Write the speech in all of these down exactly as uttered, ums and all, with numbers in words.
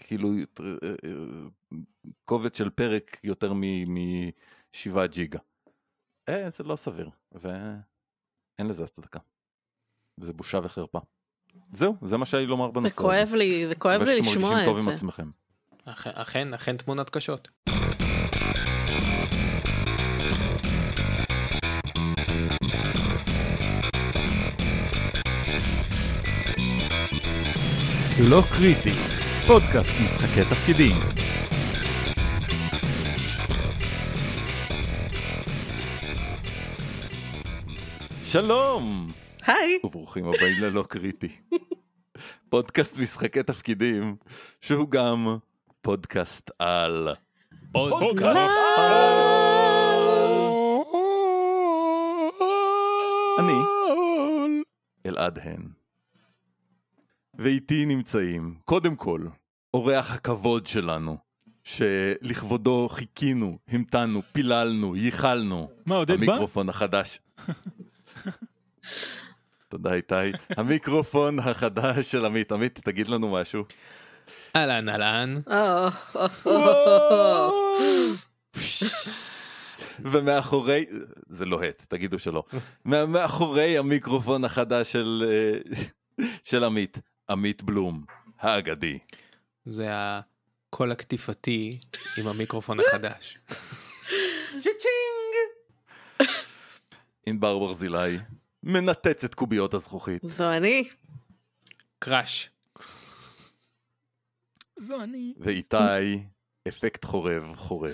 כאילו קובץ של פרק יותר משבעה ג'יגה. אה, זה לא סביר, ואין לזה הצדקה. וזה בושה וחרפה. זהו, זה מה שהיה לי לומר בנושא הזה. זה כואב לי, זה כואב לי לשמוע את זה. ושאתם מרגישים טוב עם עצמכם. אכן, אכן תמונת קשות. לא קריטי, פודקאסט משחקי תפקידים. שלום! היי! וברוכים הבאים ללא קריטי. פודקאסט משחקי תפקידים, שהוא גם פודקאסט על... פודקאסט על... אני, אלעד הן. ואיתי נמצאים, קודם כל, אורח הכבוד שלנו, שלכבודו חיכינו, המתנו, פיללנו, ייחלנו. מה, עודד בא? המיקרופון החדש. תודה איתי. המיקרופון החדש של עמית. עמית, תגיד לנו משהו. אהלן, אהלן. ומאחורי, זה לוהט, תגידו שלא. מאחורי המיקרופון החדש של של עמית. עמית בלום, האגדי. זה הקול הקטיפתי עם המיקרופון החדש. צ'יצ'ינג! ענבר ברזילי, מנתץ את קוביות הזכוכית. זו אני. קראש. זו אני. ואיתי, אפקט חורב, חורב.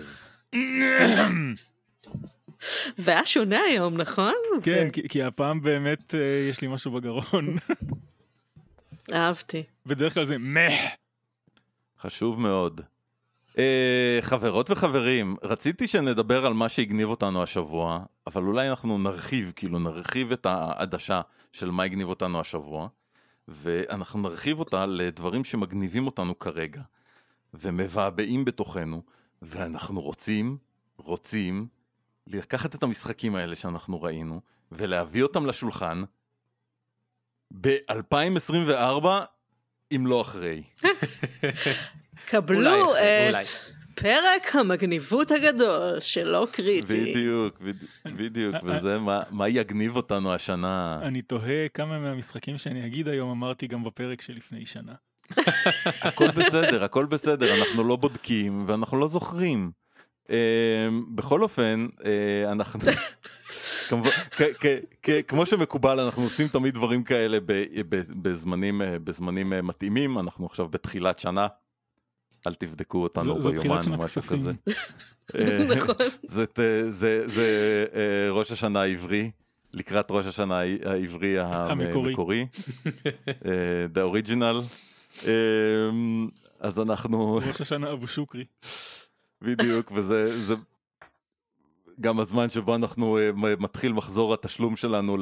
זה היה שונה היום, נכון? כן, כי, כי הפעם באמת uh, יש לי משהו בגרון. אהבתי. בדרך כלל זה מח. חשוב מאוד. Uh, חברות וחברים, רציתי שנדבר על מה שהגניב אותנו השבוע, אבל אולי אנחנו נרחיב, כאילו נרחיב את העדשה של מה הגניב אותנו השבוע, ואנחנו נרחיב אותה לדברים שמגניבים אותנו כרגע, ומבעבעים בתוכנו, ואנחנו רוצים, רוצים, לקחת את המשחקים האלה שאנחנו ראינו, ולהביא אותם לשולחן, ב-אלפיים עשרים וארבע, אם לא אחרי. קבלו את פרק המגניבות הגדול שלא קריטי. בדיוק, בדיוק, וזה מה יגניב אותנו השנה. אני תוהה כמה מהמשחקים שאני אגיד היום אמרתי גם בפרק שלפני שנה. הכל בסדר, הכל בסדר, אנחנו לא בודקים ואנחנו לא זוכרים. בכל אופן, אנחנו... כמו שמקובל, אנחנו עושים תמיד דברים כאלה בזמנים מתאימים. אנחנו עכשיו בתחילת שנה, אל תבדקו אותנו ביומן או משהו כזה. זה ראש השנה העברי, לקראת ראש השנה העברי המקורי, the original. אז אנחנו... ראש השנה אבו שוקרי. בדיוק, וזה גם הזמן שבו אנחנו מתחיל מחזור התשלום שלנו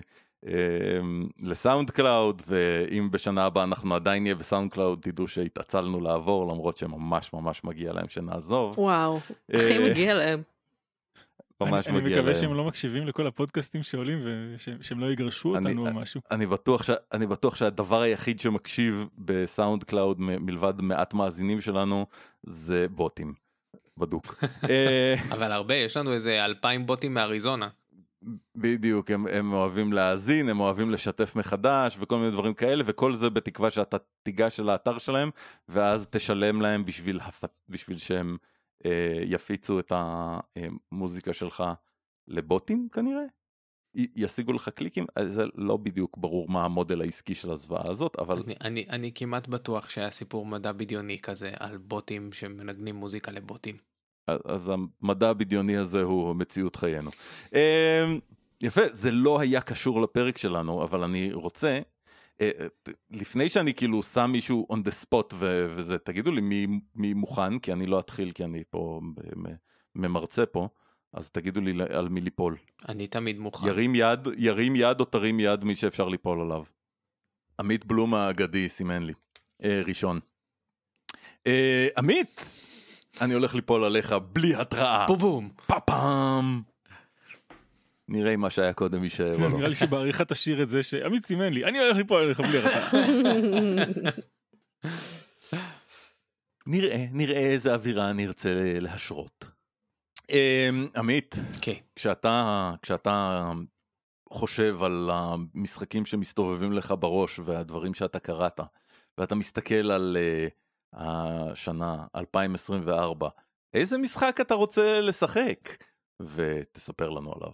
לסאונד קלאוד, ואם בשנה הבאה אנחנו עדיין נהיה בסאונד קלאוד, תדעו שהתעצלנו לעבור, למרות שממש ממש מגיע להם שנעזוב. וואו, הכי מגיע להם. ממש מגיע להם. אני מקווה שהם לא מקשיבים לכל הפודקאסטים שעולים, ושהם לא יגרשו אותנו או משהו. אני בטוח שהדבר היחיד שמקשיב בסאונד קלאוד, מלבד מעט מאזינים שלנו, זה בוטים. בדוק. אבל הרבה, יש לנו איזה אלפיים בוטים מאריזונה. בדיוק, הם, הם אוהבים להאזין, הם אוהבים לשתף מחדש וכל מיני דברים כאלה, וכל זה בתקווה שאתה תיגש אל האתר שלהם, ואז תשלם להם בשביל, הפצ... בשביל שהם אה, יפיצו את המוזיקה שלך לבוטים כנראה. י- ישיגו לך קליקים, זה לא בדיוק ברור מה המודל העסקי של הזוואה הזאת, אבל... אני, אני, אני כמעט בטוח שהיה סיפור מדע בדיוני כזה, על בוטים שמנגנים מוזיקה לבוטים. אז המדע הבדיוני הזה הוא מציאות חיינו. יפה, זה לא היה קשור לפרק שלנו, אבל אני רוצה, לפני שאני כאילו שם מישהו on the spot וזה, תגידו לי מי, מי מוכן, כי אני לא אתחיל, כי אני פה ממרצה פה, אז תגידו לי על מי ליפול. אני תמיד מוכן. ירים יד, ירים יד או תרים יד מי שאפשר ליפול עליו. עמית בלום האגדי סימן לי. ראשון. עמית! אני הולך ליפול עליך בלי התראה. בובום. פאפאם. נראה מה שהיה קודם מי שבא לו. נראה לי שבעריכה תשאיר את זה שעמית סימן לי, אני הולך ליפול עליך בלי התראה. נראה, נראה איזה אווירה אני ארצה להשרות. עמית, כשאתה, כשאתה חושב על המשחקים שמסתובבים לך בראש והדברים שאתה קראת, ואתה מסתכל על השנה אלפיים עשרים וארבע, איזה משחק אתה רוצה לשחק? ותספר לנו עליו.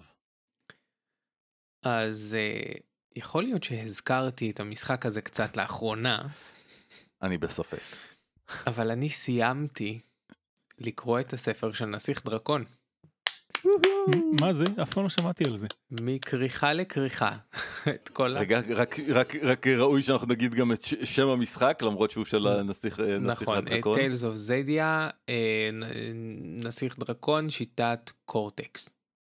אז יכול להיות שהזכרתי את המשחק הזה קצת לאחרונה. אני בספק. אבל אני סיימתי לקרוא את הספר של נסיך דרקון. מה זה? אף פעם לא שמעתי על זה. מכריכה לכריכה. את כל רגע, רק, רק, רק ראוי שאנחנו נגיד גם את שם המשחק, למרות שהוא של הנסיך, נסיך נכון, הדרקון. Tales of Xadia, נסיך דרקון, שיטת קורטקס.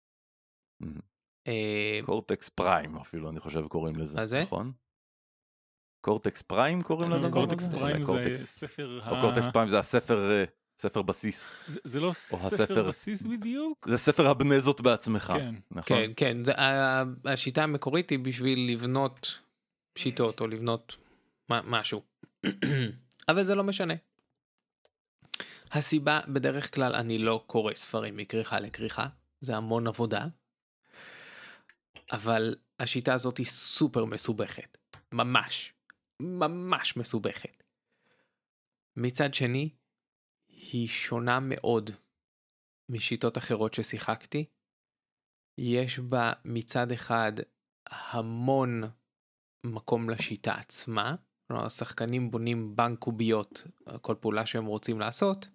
קורטקס פריים אפילו, אני חושב קוראים לזה. מה זה? נכון? קורטקס פריים קוראים לדבר? קורטקס פריים זה ספר... או קורטקס פריים זה הספר... ספר בסיס. זה, זה לא ספר הספר, בסיס בדיוק? זה ספר הבנה זאת בעצמך. כן. נכון? כן, כן. זה, השיטה המקורית היא בשביל לבנות שיטות או לבנות משהו. אבל זה לא משנה. הסיבה, בדרך כלל אני לא קורא ספרים מכריכה לכריכה. זה המון עבודה. אבל השיטה הזאת היא סופר מסובכת. ממש. ממש מסובכת. מצד שני, היא שונה מאוד משיטות אחרות ששיחקתי. יש בה מצד אחד המון מקום לשיטה עצמה. כלומר, השחקנים בונים בנק קוביות, כל פעולה שהם רוצים לעשות.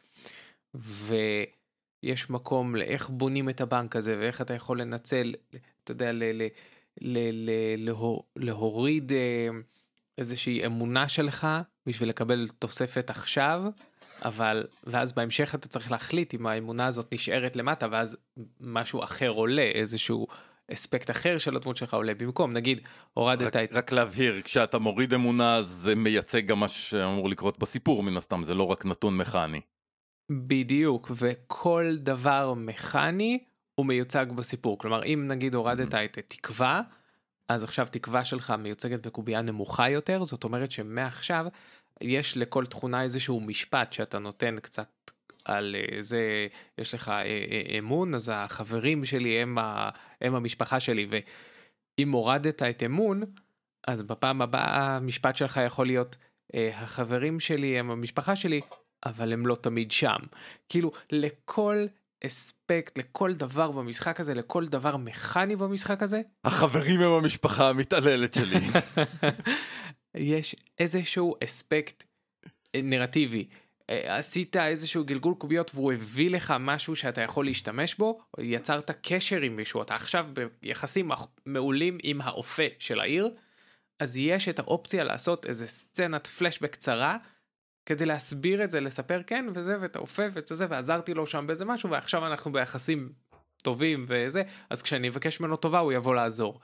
ויש מקום לאיך בונים את הבנק הזה, ואיך אתה יכול לנצל, אתה יודע, ל- ל- ל- ל- לה- להוריד איזושהי אמונה שלך, בשביל לקבל תוספת עכשיו, אבל, ואז בהמשך אתה צריך להחליט אם האמונה הזאת נשארת למטה, ואז משהו אחר עולה, איזשהו אספקט אחר של הדמות שלך עולה במקום, נגיד, הורדת רק, את... רק להבהיר, כשאתה מוריד אמונה, זה מייצג גם מה שאמור לקרות בסיפור, מן הסתם, זה לא רק נתון מכני. בדיוק, וכל דבר מכני הוא מיוצג בסיפור, כלומר, אם נגיד הורדת mm-hmm. את תקווה, אז עכשיו תקווה שלך מיוצגת בקובייה נמוכה יותר, זאת אומרת שמעכשיו, יש לכל תכונה איזשהו משפט שאתה נותן קצת על זה, יש לך אמון, אז החברים שלי הם, ה, הם המשפחה שלי, ואם הורדת את אמון, אז בפעם הבאה המשפט שלך יכול להיות, החברים שלי הם המשפחה שלי, אבל הם לא תמיד שם. כאילו, לכל אספקט, לכל דבר במשחק הזה, לכל דבר מכני במשחק הזה, החברים הם המשפחה המתעללת שלי. יש איזשהו אספקט נרטיבי, עשית איזשהו גלגול קוביות והוא הביא לך משהו שאתה יכול להשתמש בו, יצרת קשר עם מישהו, אתה עכשיו ביחסים מעולים עם האופה של העיר, אז יש את האופציה לעשות איזה סצנת פלשבק קצרה, כדי להסביר את זה, לספר כן וזה ואת האופה ואת זה, ועזרתי לו שם באיזה משהו, ועכשיו אנחנו ביחסים טובים וזה, אז כשאני אבקש ממנו טובה הוא יבוא לעזור.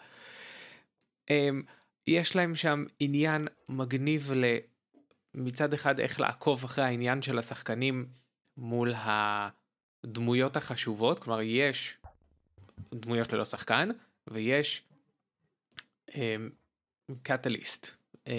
יש להם שם עניין מגניב ל... מצד אחד איך לעקוב אחרי העניין של השחקנים מול הדמויות החשובות, כלומר יש דמויות ללא שחקן, ויש קטליסט,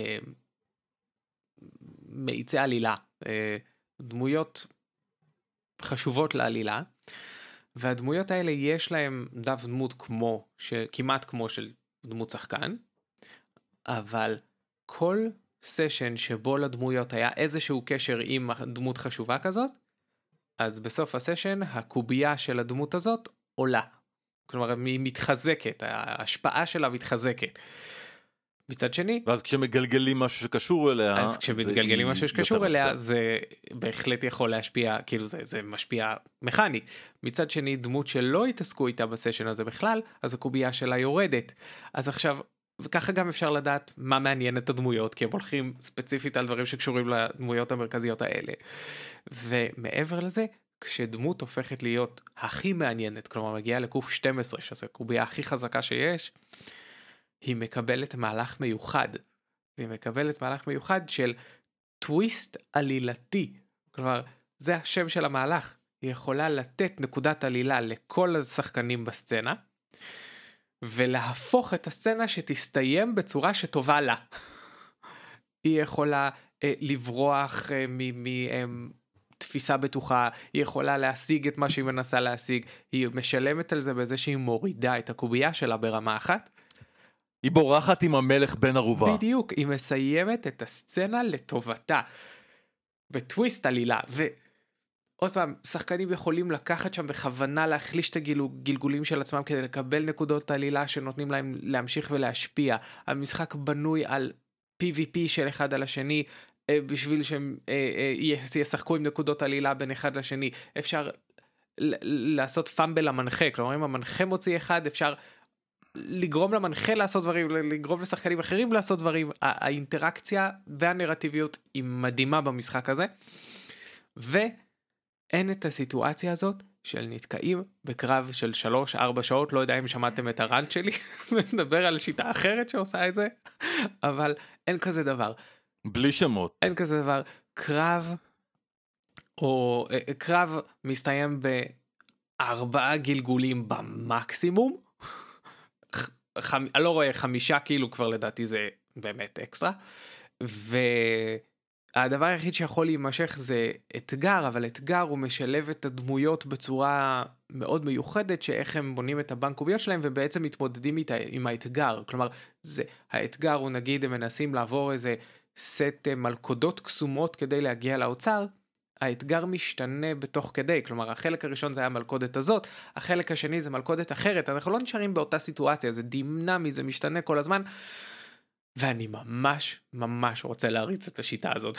מאיצי עלילה, דמויות חשובות לעלילה, והדמויות האלה יש להם דף דמות כמו, כמעט כמו של דמות שחקן, אבל כל סשן שבו לדמויות היה איזשהו קשר עם דמות חשובה כזאת, אז בסוף הסשן הקובייה של הדמות הזאת עולה. כלומר, היא מתחזקת, ההשפעה שלה מתחזקת. מצד שני... ואז כשמגלגלים משהו שקשור אליה... אז כשמתגלגלים משהו שקשור אליה, זה בהחלט יכול להשפיע, כאילו זה, זה משפיע מכנית. מצד שני, דמות שלא התעסקו איתה בסשן הזה בכלל, אז הקובייה שלה יורדת. אז עכשיו... וככה גם אפשר לדעת מה מעניין את הדמויות, כי הם הולכים ספציפית על דברים שקשורים לדמויות המרכזיות האלה. ומעבר לזה, כשדמות הופכת להיות הכי מעניינת, כלומר מגיעה לקוף שתים עשרה, שזה הקובייה הכי חזקה שיש, היא מקבלת מהלך מיוחד. והיא מקבלת מהלך מיוחד של טוויסט עלילתי. כלומר, זה השם של המהלך. היא יכולה לתת נקודת עלילה לכל השחקנים בסצנה, ולהפוך את הסצנה שתסתיים בצורה שטובה לה. היא יכולה לברוח מתפיסה בטוחה, היא יכולה להשיג את מה שהיא מנסה להשיג, היא משלמת על זה בזה שהיא מורידה את הקובייה שלה ברמה אחת. היא בורחת עם המלך בן ערובה. בדיוק, היא מסיימת את הסצנה לטובתה, בטוויסט עלילה, ועוד פעם, שחקנים יכולים לקחת שם בכוונה להחליש את הגלגולים של עצמם כדי לקבל נקודות עלילה שנותנים להם להמשיך ולהשפיע. המשחק בנוי על פי וי פי של אחד על השני, בשביל שהם ישחקו עם נקודות עלילה בין אחד לשני. אפשר לעשות פאמבל למנחה, כלומר אם המנחה מוציא אחד, אפשר לגרום למנחה לעשות דברים, לגרום לשחקנים אחרים לעשות דברים. האינטראקציה והנרטיביות היא מדהימה במשחק הזה, ואין את הסיטואציה הזאת של נתקעים בקרב של שלוש ארבע שעות. לא יודע אם שמעתם את הרנט שלי מדבר על שיטה אחרת שעושה את זה, אבל אין כזה דבר. בלי שמות. אין כזה דבר. קרב או קרב מסתיים בארבעה גלגולים במקסימום. חמ... אני לא רואה חמישה, כאילו כבר לדעתי זה באמת אקסטרה, והדבר היחיד שיכול להימשך זה אתגר, אבל אתגר הוא משלב את הדמויות בצורה מאוד מיוחדת, שאיך הם בונים את הבנק קוביות שלהם, ובעצם מתמודדים איתה, עם האתגר. כלומר, זה, האתגר הוא נגיד, הם מנסים לעבור איזה סט מלכודות קסומות כדי להגיע לאוצר, האתגר משתנה בתוך כדי, כלומר החלק הראשון זה היה מלכודת הזאת, החלק השני זה מלכודת אחרת, אנחנו לא נשארים באותה סיטואציה, זה דינמי, זה משתנה כל הזמן, ואני ממש ממש רוצה להריץ את השיטה הזאת.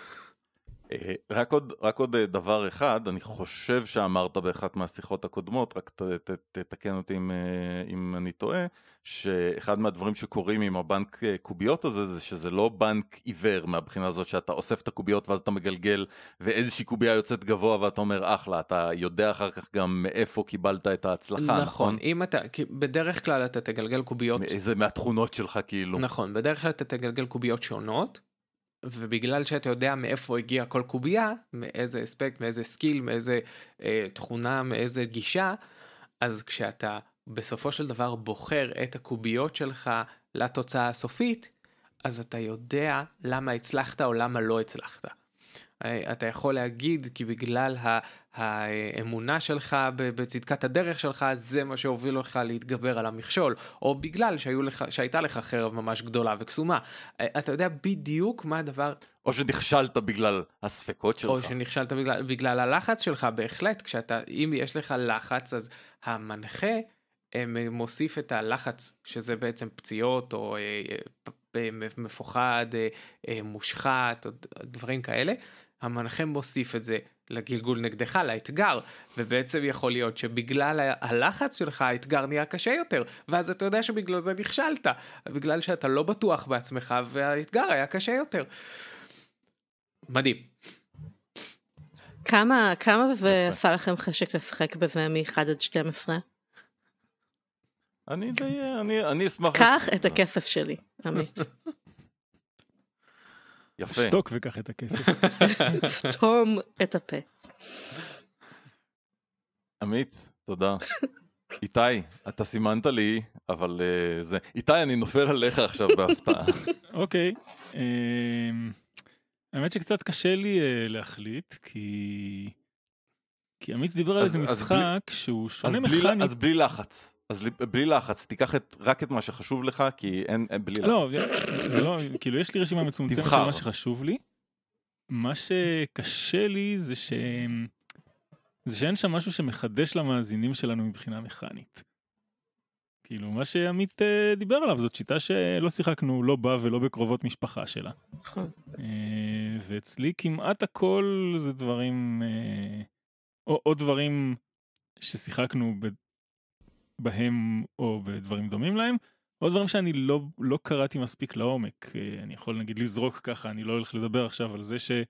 רק עוד, רק עוד דבר אחד, אני חושב שאמרת באחת מהשיחות הקודמות, רק תתקן אותי אם, אם אני טועה, שאחד מהדברים שקורים עם הבנק קוביות הזה, זה שזה לא בנק עיוור מהבחינה הזאת, שאתה אוסף את הקוביות ואז אתה מגלגל, ואיזושהי קוביה יוצאת גבוה ואתה אומר אחלה, אתה יודע אחר כך גם מאיפה קיבלת את ההצלחה, נכון? נכון, אם אתה, בדרך כלל אתה תגלגל קוביות... איזה מהתכונות שלך כאילו. נכון, בדרך כלל אתה תגלגל קוביות שונות, ובגלל שאתה יודע מאיפה הגיע כל קובייה, מאיזה אספקט, מאיזה סקיל, מאיזה אה, תכונה, מאיזה גישה, אז כשאתה בסופו של דבר בוחר את הקוביות שלך לתוצאה הסופית, אז אתה יודע למה הצלחת או למה לא הצלחת. אתה יכול להגיד כי בגלל האמונה שלך בצדקת הדרך שלך, זה מה שהוביל לך להתגבר על המכשול, או בגלל שהיו לך, שהייתה לך חרב ממש גדולה וקסומה. אתה יודע בדיוק מה הדבר... או שנכשלת בגלל הספקות שלך. או שנכשלת בגלל, בגלל הלחץ שלך, בהחלט. כשאתה, אם יש לך לחץ, אז המנחה מוסיף את הלחץ, שזה בעצם פציעות, או מפוחד, מושחת, או דברים כאלה. המנחה מוסיף את זה לגלגול נגדך, לאתגר, ובעצם יכול להיות שבגלל הלחץ שלך האתגר נהיה קשה יותר, ואז אתה יודע שבגלל זה נכשלת, בגלל שאתה לא בטוח בעצמך, והאתגר היה קשה יותר. מדהים. כמה, כמה זה עשה לכם חשק לשחק בזה מ-אחד עד שתים עשרה? אני די, אני, אני אשמח... קח את הכסף שלי, עמית. יפה. שתוק וקח את הכסף. סתום את הפה. עמית, תודה. איתי, אתה סימנת לי, אבל uh, זה... איתי, אני נופל עליך עכשיו בהפתעה. אוקיי. um, האמת שקצת קשה לי uh, להחליט, כי... כי עמית דיבר על איזה משחק בלי... שהוא שונה מכנית. אז בלי לחץ. אז בלי לחץ, תיקח את, רק את מה שחשוב לך, כי אין, אין בלי לחץ. לא, זה, זה לא, כאילו יש לי רשימה מצומצמת של מה שחשוב לי. מה שקשה לי זה ש... זה שאין שם משהו שמחדש למאזינים שלנו מבחינה מכנית. כאילו, מה שעמית uh, דיבר עליו, זאת שיטה שלא שיחקנו לא בה ולא בקרובות משפחה שלה. uh, ואצלי כמעט הכל זה דברים, uh, או, או דברים ששיחקנו ב... בהם או בדברים דומים להם, או דברים שאני לא, לא קראתי מספיק לעומק. אני יכול נגיד לזרוק ככה, אני לא הולך לדבר עכשיו על זה שיש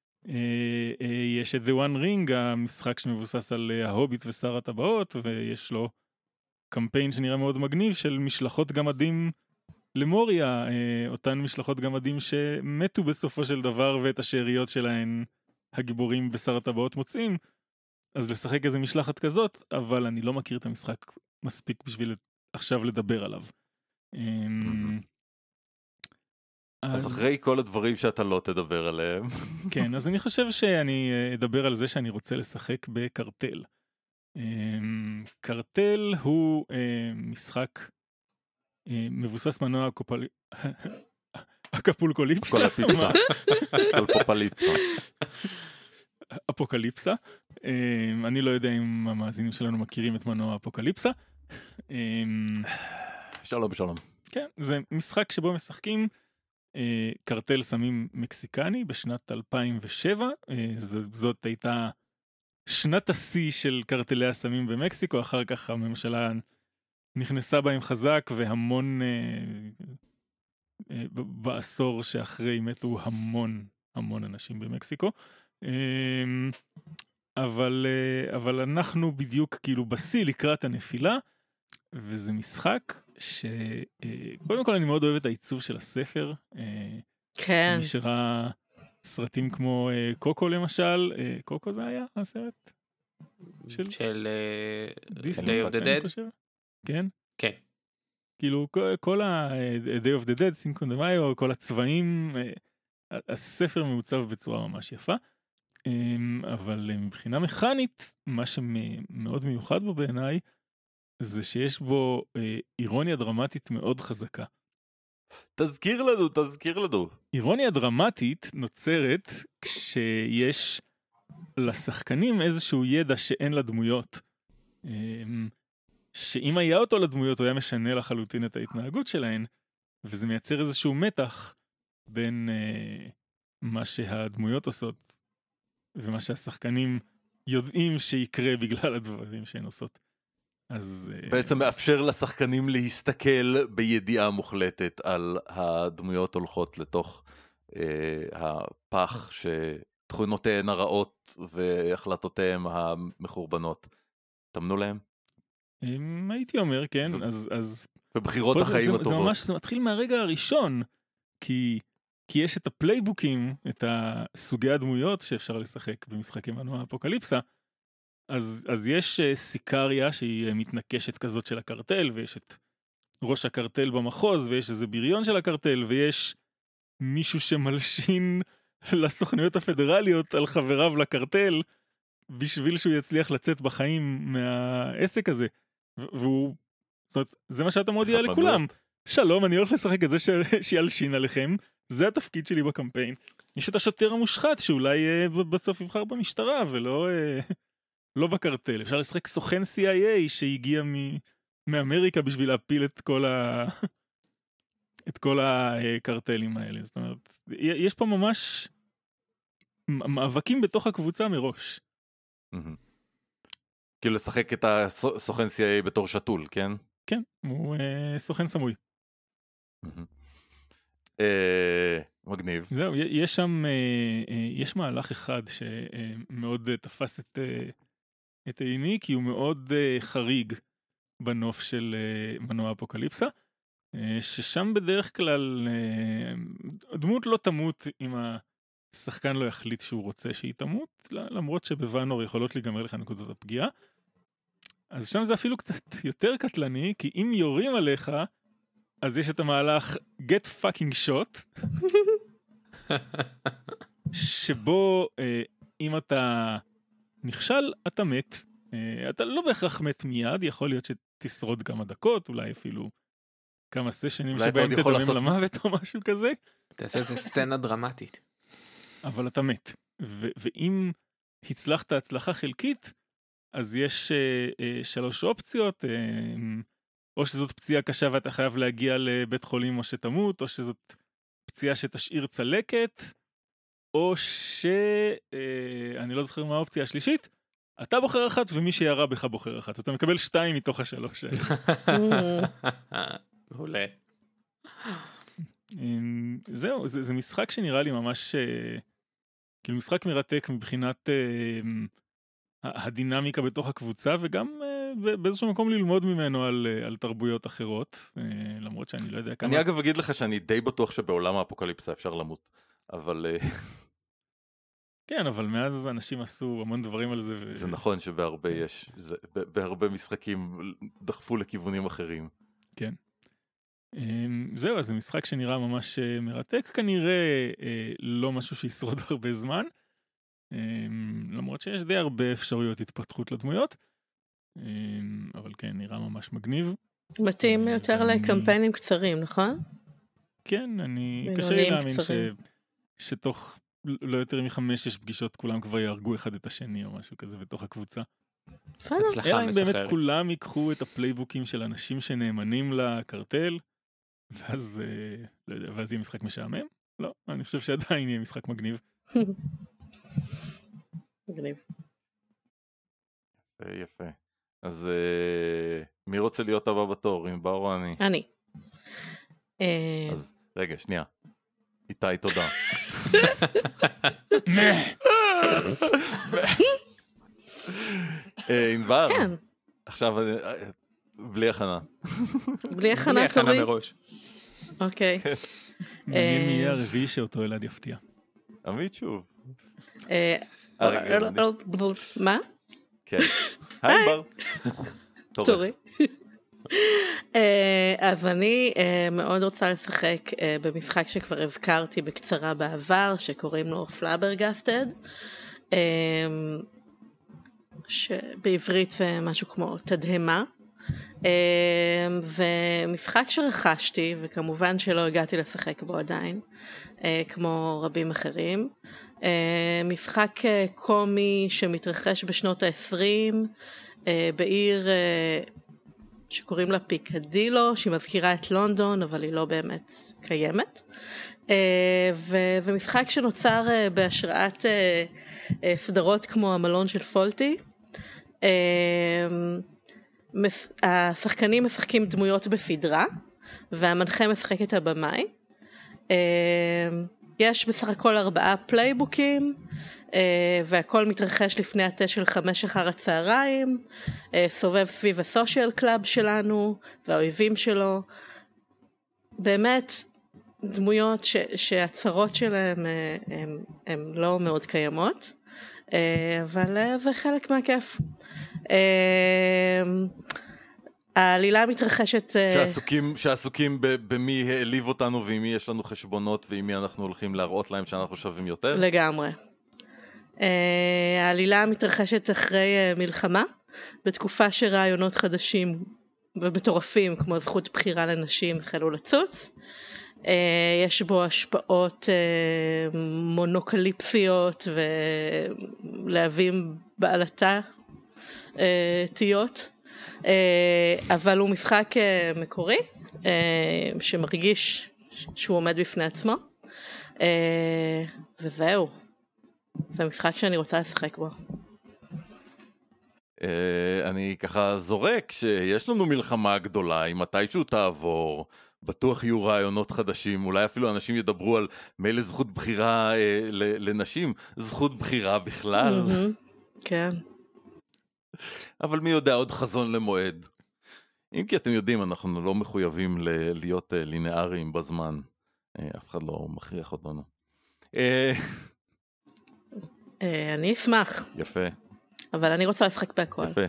את The One Ring, המשחק שמבוסס על ההוביט ושר הטבעות, ויש לו קמפיין שנראה מאוד מגניב של משלחות גמדים למוריה, אותן משלחות גמדים שמתו בסופו של דבר, ואת השאריות שלהן הגיבורים בשר הטבעות מוצאים. אז לשחק איזה משלחת כזאת, אבל אני לא מכיר את המשחק מספיק בשביל עכשיו לדבר עליו. אז אחרי כל הדברים שאתה לא תדבר עליהם. כן, אז אני חושב שאני אדבר על זה שאני רוצה לשחק בקרטל. קרטל הוא משחק מבוסס מנוע אקפולקוליפסה. קולפיפסה. קולפופליפסה. אפוקליפסה. אני לא יודע אם המאזינים שלנו מכירים את מנוע אפוקליפסה. שלום, שלום. כן, זה משחק שבו משחקים קרטל סמים מקסיקני בשנת אלפיים ושבע. זאת הייתה שנת השיא של קרטלי הסמים במקסיקו, אחר כך הממשלה נכנסה בהם חזק, והמון, בעשור שאחרי מתו המון המון אנשים במקסיקו. אבל, אבל אנחנו בדיוק כאילו בשיא לקראת הנפילה, וזה משחק שקודם כל אני מאוד אוהב את העיצוב של הספר. כן. מי שראה סרטים כמו קוקו למשל, קוקו זה היה הסרט? של, של Day of the Dead? כן? כן. כאילו כל ה-Day of the Dead, סינקו דה מאיו, כל הצבעים, הספר מעוצב בצורה ממש יפה. אבל מבחינה מכנית, מה שמאוד מיוחד בו בעיניי, זה שיש בו אירוניה דרמטית מאוד חזקה. תזכיר לנו, תזכיר לנו. אירוניה דרמטית נוצרת כשיש לשחקנים איזשהו ידע שאין לדמויות. שאם היה אותו לדמויות, הוא היה משנה לחלוטין את ההתנהגות שלהן, וזה מייצר איזשהו מתח בין מה שהדמויות עושות, ומה שהשחקנים יודעים שיקרה בגלל הדברים שהן עושות. אז בעצם מאפשר לשחקנים להסתכל בידיעה מוחלטת על הדמויות הולכות לתוך אה, הפח שתכונותיהן הרעות והחלטותיהן המחורבנות. תמנו להם? הייתי אומר, כן. ו... אז, אז... ובחירות החיים זה, הטובות. זה ממש, זה מתחיל מהרגע הראשון, כי, כי יש את הפלייבוקים, את הסוגי הדמויות שאפשר לשחק במשחקי מנוע אפוקליפסה, אז, אז יש סיקריה שהיא מתנקשת כזאת של הקרטל, ויש את ראש הקרטל במחוז, ויש איזה בריון של הקרטל, ויש מישהו שמלשין לסוכניות הפדרליות על חבריו לקרטל, בשביל שהוא יצליח לצאת בחיים מהעסק הזה. והוא, זאת אומרת, זה מה שאתה מודיע לכולם. שלום, אני הולך לשחק את זה ש... שילשין עליכם, זה התפקיד שלי בקמפיין. יש את השוטר המושחת שאולי בסוף יבחר במשטרה, ולא... לא בקרטל, אפשר לשחק סוכן סי איי איי שהגיע מ... מאמריקה בשביל להפיל את כל ה... את כל הקרטלים האלה. זאת אומרת, יש פה ממש מאבקים בתוך הקבוצה מראש. כאילו לשחק את הסוכן סי איי איי בתור שתול, כן? כן, הוא סוכן סמוי. מגניב. זהו, יש שם, יש מהלך אחד שמאוד תפס את... את העיני, כי הוא מאוד uh, חריג בנוף של uh, מנוע אפוקליפסה, uh, ששם בדרך כלל uh, דמות לא תמות אם השחקן לא יחליט שהוא רוצה שהיא תמות, למרות שבוונור יכולות להיגמר לך נקודות הפגיעה. אז שם זה אפילו קצת יותר קטלני, כי אם יורים עליך, אז יש את המהלך get fucking shot, שבו uh, אם אתה... נכשל, אתה מת. אתה לא בהכרח מת מיד, יכול להיות שתשרוד כמה דקות, אולי אפילו כמה סשנים שבהם תדמם לעשות... למוות או משהו כזה. תעשה איזה סצנה דרמטית. אבל אתה מת. ו- ואם הצלחת הצלחה חלקית, אז יש uh, uh, שלוש אופציות, uh, או שזאת פציעה קשה ואתה חייב להגיע לבית חולים או שתמות, או שזאת פציעה שתשאיר צלקת, או ש... אני לא זוכר מה האופציה השלישית, אתה בוחר אחת ומי שירה בך בוחר אחת. אתה מקבל שתיים מתוך השלוש. מעולה. זהו, זה, זה משחק שנראה לי ממש, כאילו משחק מרתק מבחינת הדינמיקה בתוך הקבוצה, וגם באיזשהו מקום ללמוד ממנו על, על תרבויות אחרות, למרות שאני לא יודע כמה... אני אגב אגיד לך שאני די בטוח שבעולם האפוקליפסה אפשר למות, אבל... כן, אבל מאז אנשים עשו המון דברים על זה. ו... זה נכון שבהרבה יש, זה, בהרבה משחקים דחפו לכיוונים אחרים. כן. זהו, אז זה משחק שנראה ממש מרתק, כנראה לא משהו שישרוד הרבה זמן, למרות שיש די הרבה אפשרויות התפתחות לדמויות, אבל כן, נראה ממש מגניב. מתאים יותר לקמפיינים קצרים, נכון? כן, אני קשה לי להאמין ש... שתוך לא יותר מחמש שש פגישות כולם כבר יהרגו אחד את השני או משהו כזה בתוך הקבוצה. אלא אם באמת כולם ייקחו את הפלייבוקים של אנשים שנאמנים לקרטל, ואז, לא יודע, ואז יהיה משחק משעמם? לא, אני חושב שעדיין יהיה משחק מגניב. מגניב. יפה, יפה. אז מי רוצה להיות הבא בתור, אם באו אני? אני. אז רגע, שנייה. איתי, תודה. ענבר, עכשיו בלי הכנה. בלי הכנה תורי? מראש. אוקיי. מעניין מי יהיה הרביעי שאותו אלעד יפתיע. עמית שוב. מה? כן. היי בר. תורי. אז אני מאוד רוצה לשחק במשחק שכבר הזכרתי בקצרה בעבר, שקוראים לו פלאברגסטד, שבעברית זה משהו כמו תדהמה. זה משחק שרכשתי, וכמובן שלא הגעתי לשחק בו עדיין, כמו רבים אחרים. משחק קומי שמתרחש בשנות ה-עשרים, בעיר שקוראים לה פיקדילו, שהיא מזכירה את לונדון, אבל היא לא באמת קיימת. וזה משחק שנוצר בהשראת סדרות כמו המלון של פולטי. השחקנים משחקים דמויות בסדרה, והמנחה משחק את הבמאי. יש בסך הכל ארבעה פלייבוקים, והכל מתרחש לפני התה של חמש אחר הצהריים, סובב סביב הסושיאל קלאב שלנו והאויבים שלו. באמת דמויות ש, שהצרות שלהם הם, הם לא מאוד קיימות, אבל זה חלק מהכיף. העלילה מתרחשת... שעסוקים, שעסוקים במי העליב אותנו ועם מי יש לנו חשבונות ועם מי אנחנו הולכים להראות להם שאנחנו שווים יותר? לגמרי. העלילה מתרחשת אחרי מלחמה, בתקופה שרעיונות חדשים ומטורפים כמו זכות בחירה לנשים החלו לצוץ. יש בו השפעות מונוקליפסיות ולהבים בעלתה תיות, אבל הוא משחק מקורי שמרגיש שהוא עומד בפני עצמו, וזהו, זה משחק שאני רוצה לשחק בו. אני ככה זורק שיש לנו מלחמה גדולה, אם מתישהו תעבור בטוח יהיו רעיונות חדשים, אולי אפילו אנשים ידברו על מילא זכות בחירה לנשים, זכות בחירה בכלל. כן. אבל מי יודע, עוד חזון למועד. אם כי אתם יודעים, אנחנו לא מחויבים להיות לינאריים בזמן. אף אחד לא מכריח אותנו. אני אשמח. יפה. אבל אני רוצה לשחק בהכל. יפה.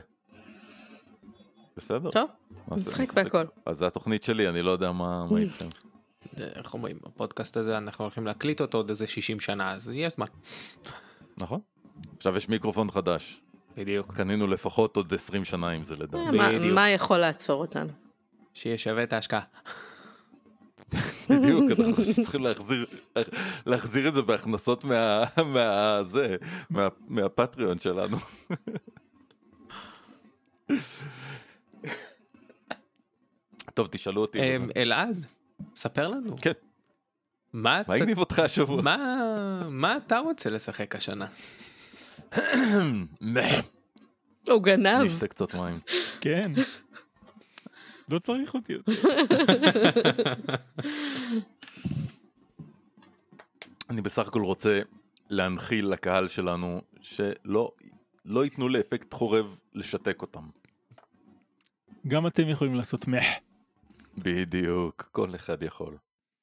בסדר. טוב, נשחק בהכל. אז זה התוכנית שלי, אני לא יודע מה איתכם. איך אומרים, הפודקאסט הזה אנחנו הולכים להקליט אותו עוד איזה שישים שנה, אז יהיה זמן. נכון. עכשיו יש מיקרופון חדש. בדיוק. קנינו לפחות עוד עשרים שנה עם זה לדעת. מה יכול לעצור אותנו? שיהיה שווה את ההשקעה. בדיוק, אנחנו צריכים להחזיר, להחזיר את זה בהכנסות מה, מה, זה, מה, מהפטריון שלנו. טוב, תשאלו אותי. אלעד, ספר לנו. כן. מה הגניב אותך השבוע? מה אתה רוצה לשחק השנה? הוא גנב. נשתה קצת מים. כן. לא צריך אותי. אני בסך הכל רוצה להנחיל לקהל שלנו שלא לא ייתנו לאפקט חורב לשתק אותם. גם אתם יכולים לעשות מח. בדיוק, כל אחד יכול.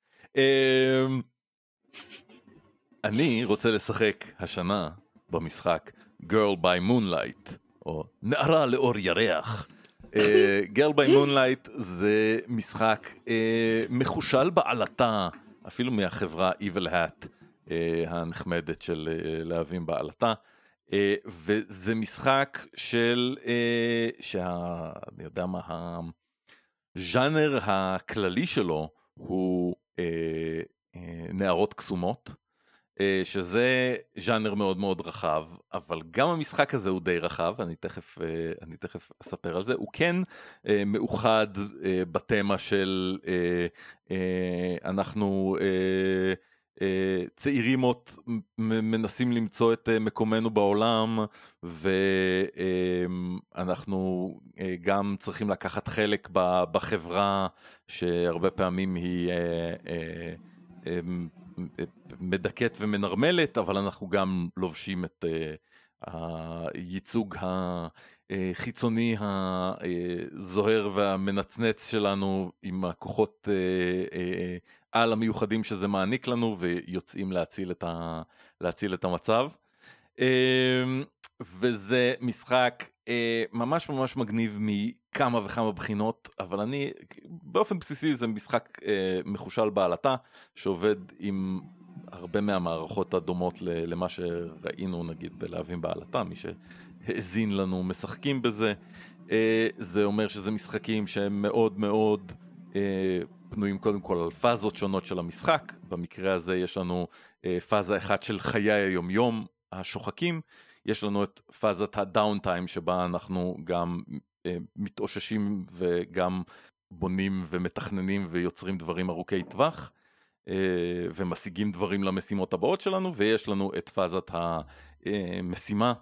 אני רוצה לשחק השנה במשחק Girl by Moonlight, או נערה לאור ירח, Girl by Moonlight זה משחק מחושל בעלתה, אפילו מהחברה Evil Hat הנחמדת של להבים בעלתה, וזה משחק של, שאני יודע מה, הז'אנר הכללי שלו הוא נערות קסומות, שזה ז'אנר מאוד מאוד רחב, אבל גם המשחק הזה הוא די רחב, אני תכף, אני תכף אספר על זה, הוא כן מאוחד בתמה של אנחנו צעירים עוד מנסים למצוא את מקומנו בעולם, ואנחנו גם צריכים לקחת חלק בחברה, שהרבה פעמים היא מדכאת ומנרמלת, אבל אנחנו גם לובשים את הייצוג החיצוני הזוהר והמנצנץ שלנו עם הכוחות על המיוחדים שזה מעניק לנו, ויוצאים להציל את, ה... להציל את המצב. וזה משחק ממש ממש מגניב מכמה וכמה בחינות, אבל אני, באופן בסיסי זה משחק מחושל בעלתה, שעובד עם הרבה מהמערכות הדומות למה שראינו נגיד בלהבים בעלתה, מי שהאזין לנו משחקים בזה. זה אומר שזה משחקים שהם מאוד מאוד פנויים קודם כל על פאזות שונות של המשחק. במקרה הזה יש לנו פאזה אחת של חיי היומיום השוחקים, יש לנו את פאזת הדאונטיים שבה אנחנו גם מתאוששים וגם בונים ומתכננים ויוצרים דברים ארוכי טווח ומשיגים דברים למשימות הבאות שלנו, ויש לנו את פאזת המשימה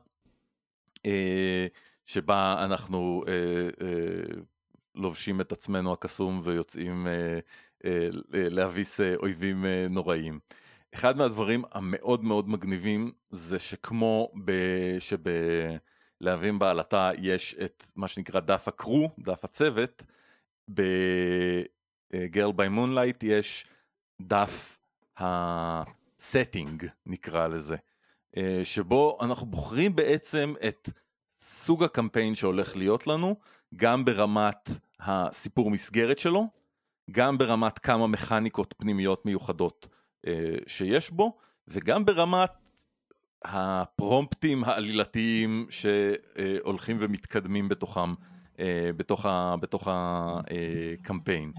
שבה אנחנו לובשים את עצמנו הקסום ויוצאים להביס אויבים נוראים. אחד מהדברים המאוד מאוד מגניבים זה שכמו שבלהבים בעלתה יש את מה שנקרא דף הקרו, דף הצוות, ב-Girl by Moonlight יש דף ה-setting נקרא לזה, שבו אנחנו בוחרים בעצם את סוג הקמפיין שהולך להיות לנו, גם ברמת הסיפור מסגרת שלו, גם ברמת כמה מכניקות פנימיות מיוחדות שיש בו, וגם ברמת הפרומפטים העלילתיים שהולכים ומתקדמים בתוכם, בתוך ה, בתוך הקמפיין.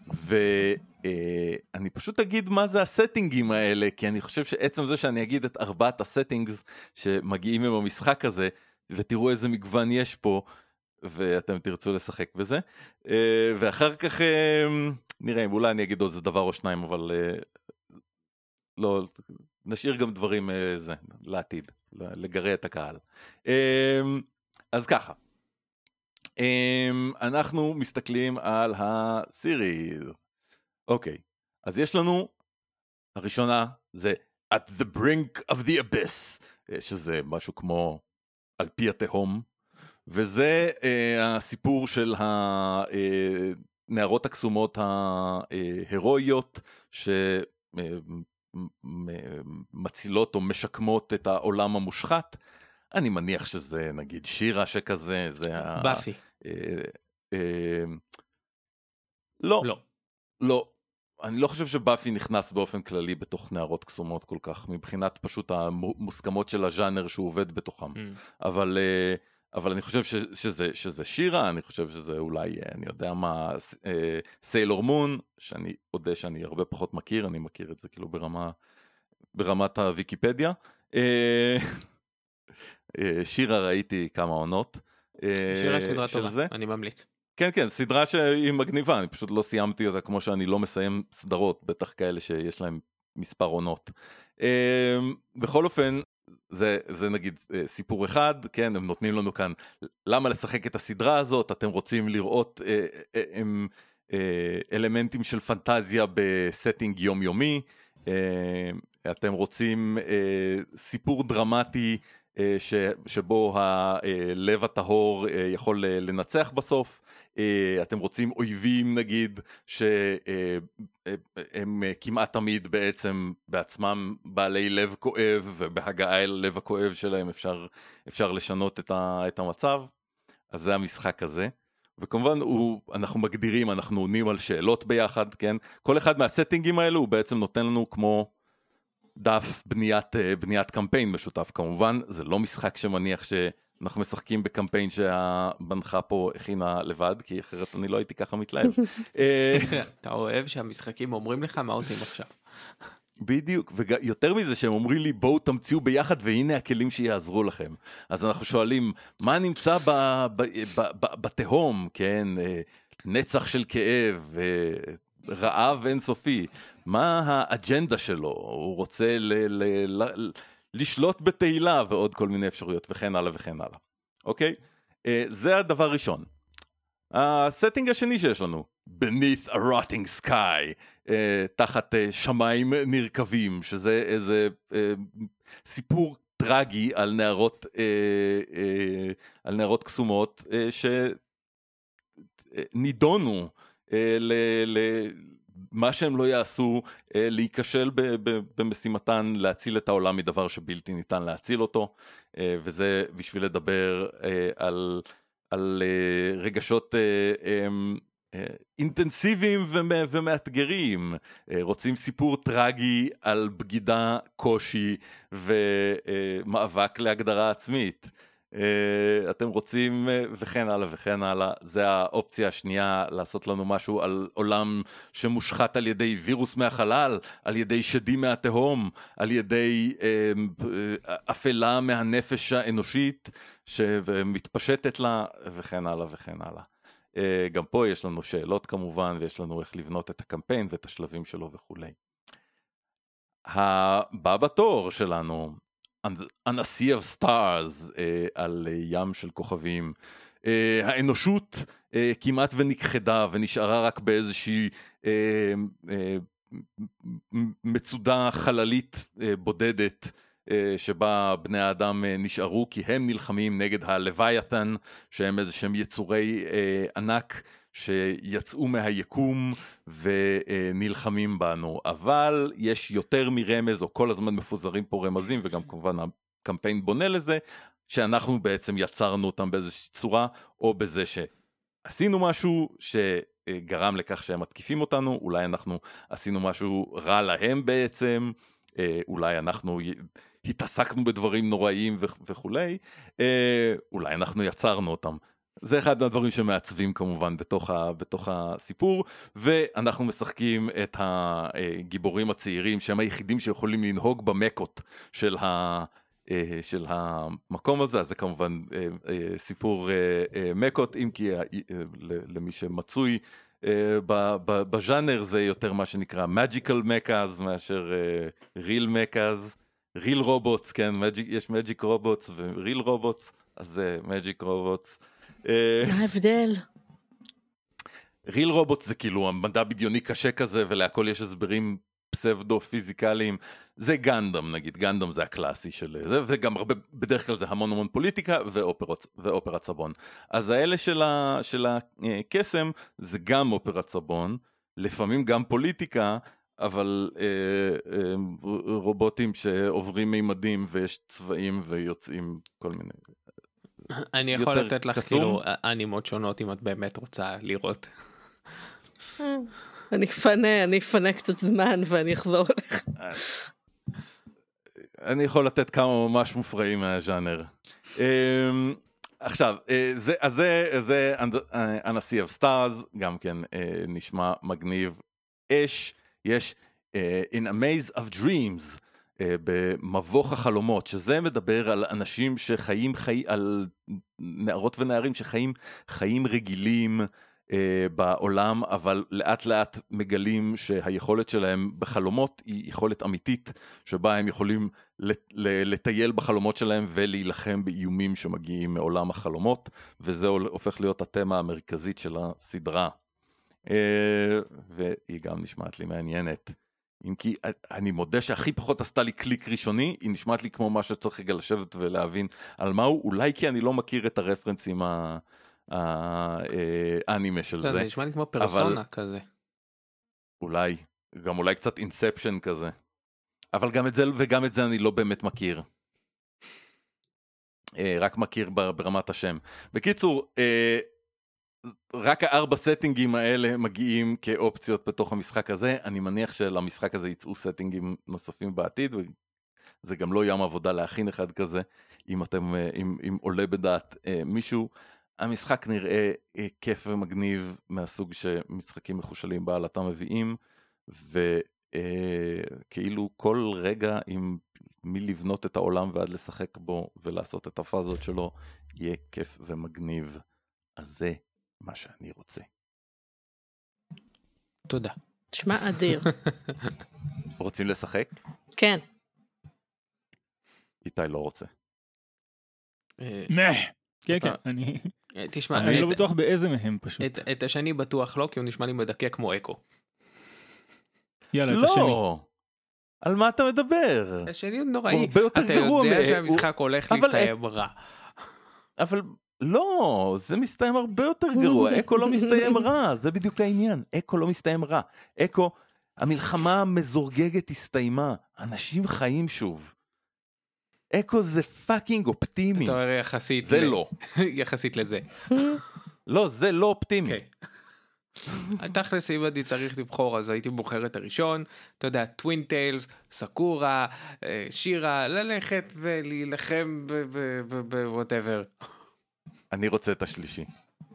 ואני פשוט אגיד מה זה הסטינגים האלה, כי אני חושב שעצם זה שאני אגיד את ארבעת הסטינגס שמגיעים עם המשחק הזה, ותראו איזה מגוון יש פה, ואתם תרצו לשחק בזה. ואחר כך נראה, אולי אני אגיד עוד איזה דבר או שניים, אבל לא, נשאיר גם דברים זה, לעתיד, לגרה את הקהל. אז ככה, אנחנו מסתכלים על הסיריז. אוקיי, אז יש לנו, הראשונה זה At the Brink of the Abyss, שזה משהו כמו על פי התהום, וזה הסיפור של הנערות הקסומות ההירואיות, ש... מצילות או משקמות את העולם המושחת. אני מניח שזה נגיד שירה שכזה, זה באפי. לא, לא, לא. אני לא חושב שבאפי נכנס באופן כללי בתוך נערות קסומות כל כך, מבחינת פשוט המוסכמות של הז'אנר שהוא עובד בתוכם. אבל אבל אני חושב שזה שזה שירה, אני חושב שזה אולי, אני יודע מה, סיילור מון, שאני יודע שאני הרבה פחות מכיר, אני מכיר את זה כאילו ברמה, ברמת הוויקיפדיה. שירה ראיתי כמה עונות. שירה סדרה טובה, זה. אני ממליץ. כן, כן, סדרה שהיא מגניבה, אני פשוט לא סיימתי אותה כמו שאני לא מסיים סדרות, בטח כאלה שיש להם מספר עונות. בכל אופן, זה, זה נגיד סיפור אחד, כן, הם נותנים לנו כאן, למה לשחק את הסדרה הזאת, אתם רוצים לראות אה, אה, אה, אלמנטים של פנטזיה בסטינג יומיומי, אה, אתם רוצים אה, סיפור דרמטי, אה, ש, שבו הלב הטהור אה, יכול לנצח בסוף, אתם רוצים אויבים נגיד שהם כמעט תמיד בעצם בעצמם בעלי לב כואב, ובהגעה אל הלב הכואב שלהם אפשר, אפשר לשנות את, ה, את המצב. אז זה המשחק הזה. וכמובן הוא, אנחנו מגדירים, אנחנו עונים על שאלות ביחד, כן? כל אחד מהסטינגים האלו הוא בעצם נותן לנו כמו דף בניית, בניית קמפיין משותף. כמובן, זה לא משחק שמניח שאנחנו משחקים בקמפיין שהמנחה פה הכינה לבד, כי אחרת אני לא הייתי ככה מתלהב. אתה אוהב שהמשחקים אומרים לך מה עושים עכשיו. בדיוק, ויותר מזה שהם אומרים לי בואו תמציאו ביחד והנה הכלים שיעזרו לכם. אז אנחנו שואלים, מה נמצא ב, ב, ב, ב, בתהום, כן? נצח של כאב, רעב אינסופי. מה האג'נדה שלו? הוא רוצה ל, ל, ל, לשלוט בתהילה ועוד כל מיני אפשרויות וכן הלאה וכן הלאה. אוקיי? זה הדבר הראשון. הסטינג השני שיש לנו, Beneath a Rotting Sky, uh, תחת uh, שמיים נרקבים, שזה איזה uh, סיפור טרגי על נערות, uh, uh, על נערות קסומות, uh, שנידונו uh, ל... ל מה שהם לא יעשו, uh, להיכשל ב- ב- במשימתן להציל את העולם מדבר שבלתי ניתן להציל אותו, uh, וזה בשביל לדבר uh, על... על uh, רגשות uh, um, uh, אינטנסיביים ומ- ומאתגרים, uh, רוצים סיפור טרגי על בגידה, קושי ומאבק uh, להגדרה עצמית, uh, אתם רוצים uh, וכן הלאה וכן הלאה. זה האופציה השנייה, לעשות לנו משהו על עולם שמושחת על ידי וירוס מהחלל, על ידי שדים מהתהום, על ידי uh, uh, אפלה מהנפש האנושית שמתפשטת לה וכן הלאה וכן הלאה. גם פה יש לנו שאלות כמובן, ויש לנו איך לבנות את הקמפיין ואת השלבים שלו וכולי. הבא בתור שלנו, On a Sea of Stars, על ים של כוכבים. האנושות כמעט ונכחדה ונשארה רק באיזושהי מצודה חללית בודדת, שבה בני האדם נשארו, כי הם נלחמים נגד הלוויתן, שהם איזה שהם יצורי ענק שיצאו מהיקום ונלחמים בנו. אבל יש יותר מרמז, או כל הזמן מפוזרים פה רמזים, וגם כמובן הקמפיין בונה לזה, שאנחנו בעצם יצרנו אותם באיזושהי צורה, או בזה שעשינו משהו שגרם לכך שהם מתקיפים אותנו, אולי אנחנו עשינו משהו רע להם בעצם, אולי אנחנו התעסקנו בדברים נוראיים וכולי, אולי אנחנו יצרנו אותם. זה אחד מהדברים שמעצבים כמובן בתוך, ה, בתוך הסיפור, ואנחנו משחקים את הגיבורים הצעירים שהם היחידים שיכולים לנהוג במקות של, ה, של המקום הזה. אז זה כמובן סיפור מקות, אם כי למי שמצוי בז'אנר זה יותר מה שנקרא magical mekas מאשר real mekas, real robots, כן, יש magic robots ו-real robots, אז זה magic robots. מה ההבדל? real robots זה כאילו המדע בדיוני קשה כזה, ולהכל יש הסברים פסבדו פיזיקליים. זה גנדם, נגיד, גנדם זה הקלאסי של זה, וגם הרבה, בדרך כלל זה המון המון פוליטיקה ואופרת, ואופרת סבון. אז האלה של, ה, של הקסם זה גם אופרת סבון, לפעמים גם פוליטיקה, אבל אה, אה, רובוטים שעוברים מימדים ויש צבעים ויוצאים כל מיני. אני יכול לתת לך כאילו אנימות שונות אם את באמת רוצה לראות. אני אפנה, אני אפנה קצת זמן ואני אחזור אליך. אני יכול לתת כמה ממש מופרעים מהז'אנר. עכשיו, אז זה On a Sea of Stars, גם כן נשמע מגניב. אש, יש In a Maze of Dreams, במבוך החלומות, שזה מדבר על אנשים שחיים, חי, על נערות ונערים שחיים חיים רגילים בעולם, אבל לאט לאט מגלים שהיכולת שלהם בחלומות היא יכולת אמיתית, שבה הם יכולים לטייל בחלומות שלהם ולהילחם באיומים שמגיעים מעולם החלומות, וזה הופך להיות התמה המרכזית של הסדרה, והיא גם נשמעת לי מעניינת. אם כי אני מודה שהכי פחות עשתה לי קליק ראשוני, היא נשמעת לי כמו מה שצריך רגע לשבת ולהבין על מהו, אולי כי אני לא מכיר את הרפרנסים האנימה של זה. זה נשמע לי כמו פרסונה כזה. אולי, גם אולי קצת אינספשן כזה. אבל גם את זה וגם את זה אני לא באמת מכיר. רק מכיר ברמת השם. בקיצור, רק הארבע סטינגים האלה מגיעים כאופציות בתוך המשחק הזה, אני מניח שלמשחק הזה יצאו סטינגים נוספים בעתיד, וזה גם לא ים עבודה להכין אחד כזה, אם אתם, אם, אם עולה בדעת מישהו, המשחק נראה כיף ומגניב מהסוג שמשחקים מחושלים בעלתם מביאים, וכאילו כל רגע עם מי לבנות את העולם ועד לשחק בו ולעשות את הפאזות שלו, יהיה כיף ומגניב. אז זה מה שאני רוצה. תודה. תשמע אדיר. רוצים לשחק? כן. איתי לא רוצה. מה? כן, כן, אני... תשמע, אני לא בטוח באיזה מהם פשוט. את השני בטוח לא, כי הוא נשמע לי מדכא כמו אקו. יאללה, את השני. לא! על מה אתה מדבר? השני הוא נוראי. הוא הרבה יותר גרוע. אתה יודע שהמשחק הולך להסתיים רע. אבל לא, זה מסתיים הרבה יותר גרוע. אקו לא מסתיים רע, זה בדיוק העניין. אקו לא מסתיים רע. אקו, המלחמה המזורגגת הסתיימה. אנשים חיים שוב. אקו זה פאקינג אופטימי. אתה אומר יחסית. זה לא. יחסית לזה. לא, זה לא אופטימי. תכלס אם אני צריך לבחור, אז הייתי בוחר את הראשון, אתה יודע, טווין טיילס, סקורה, שירה, ללכת ולהילחם בווטאבר. אני רוצה את השלישי.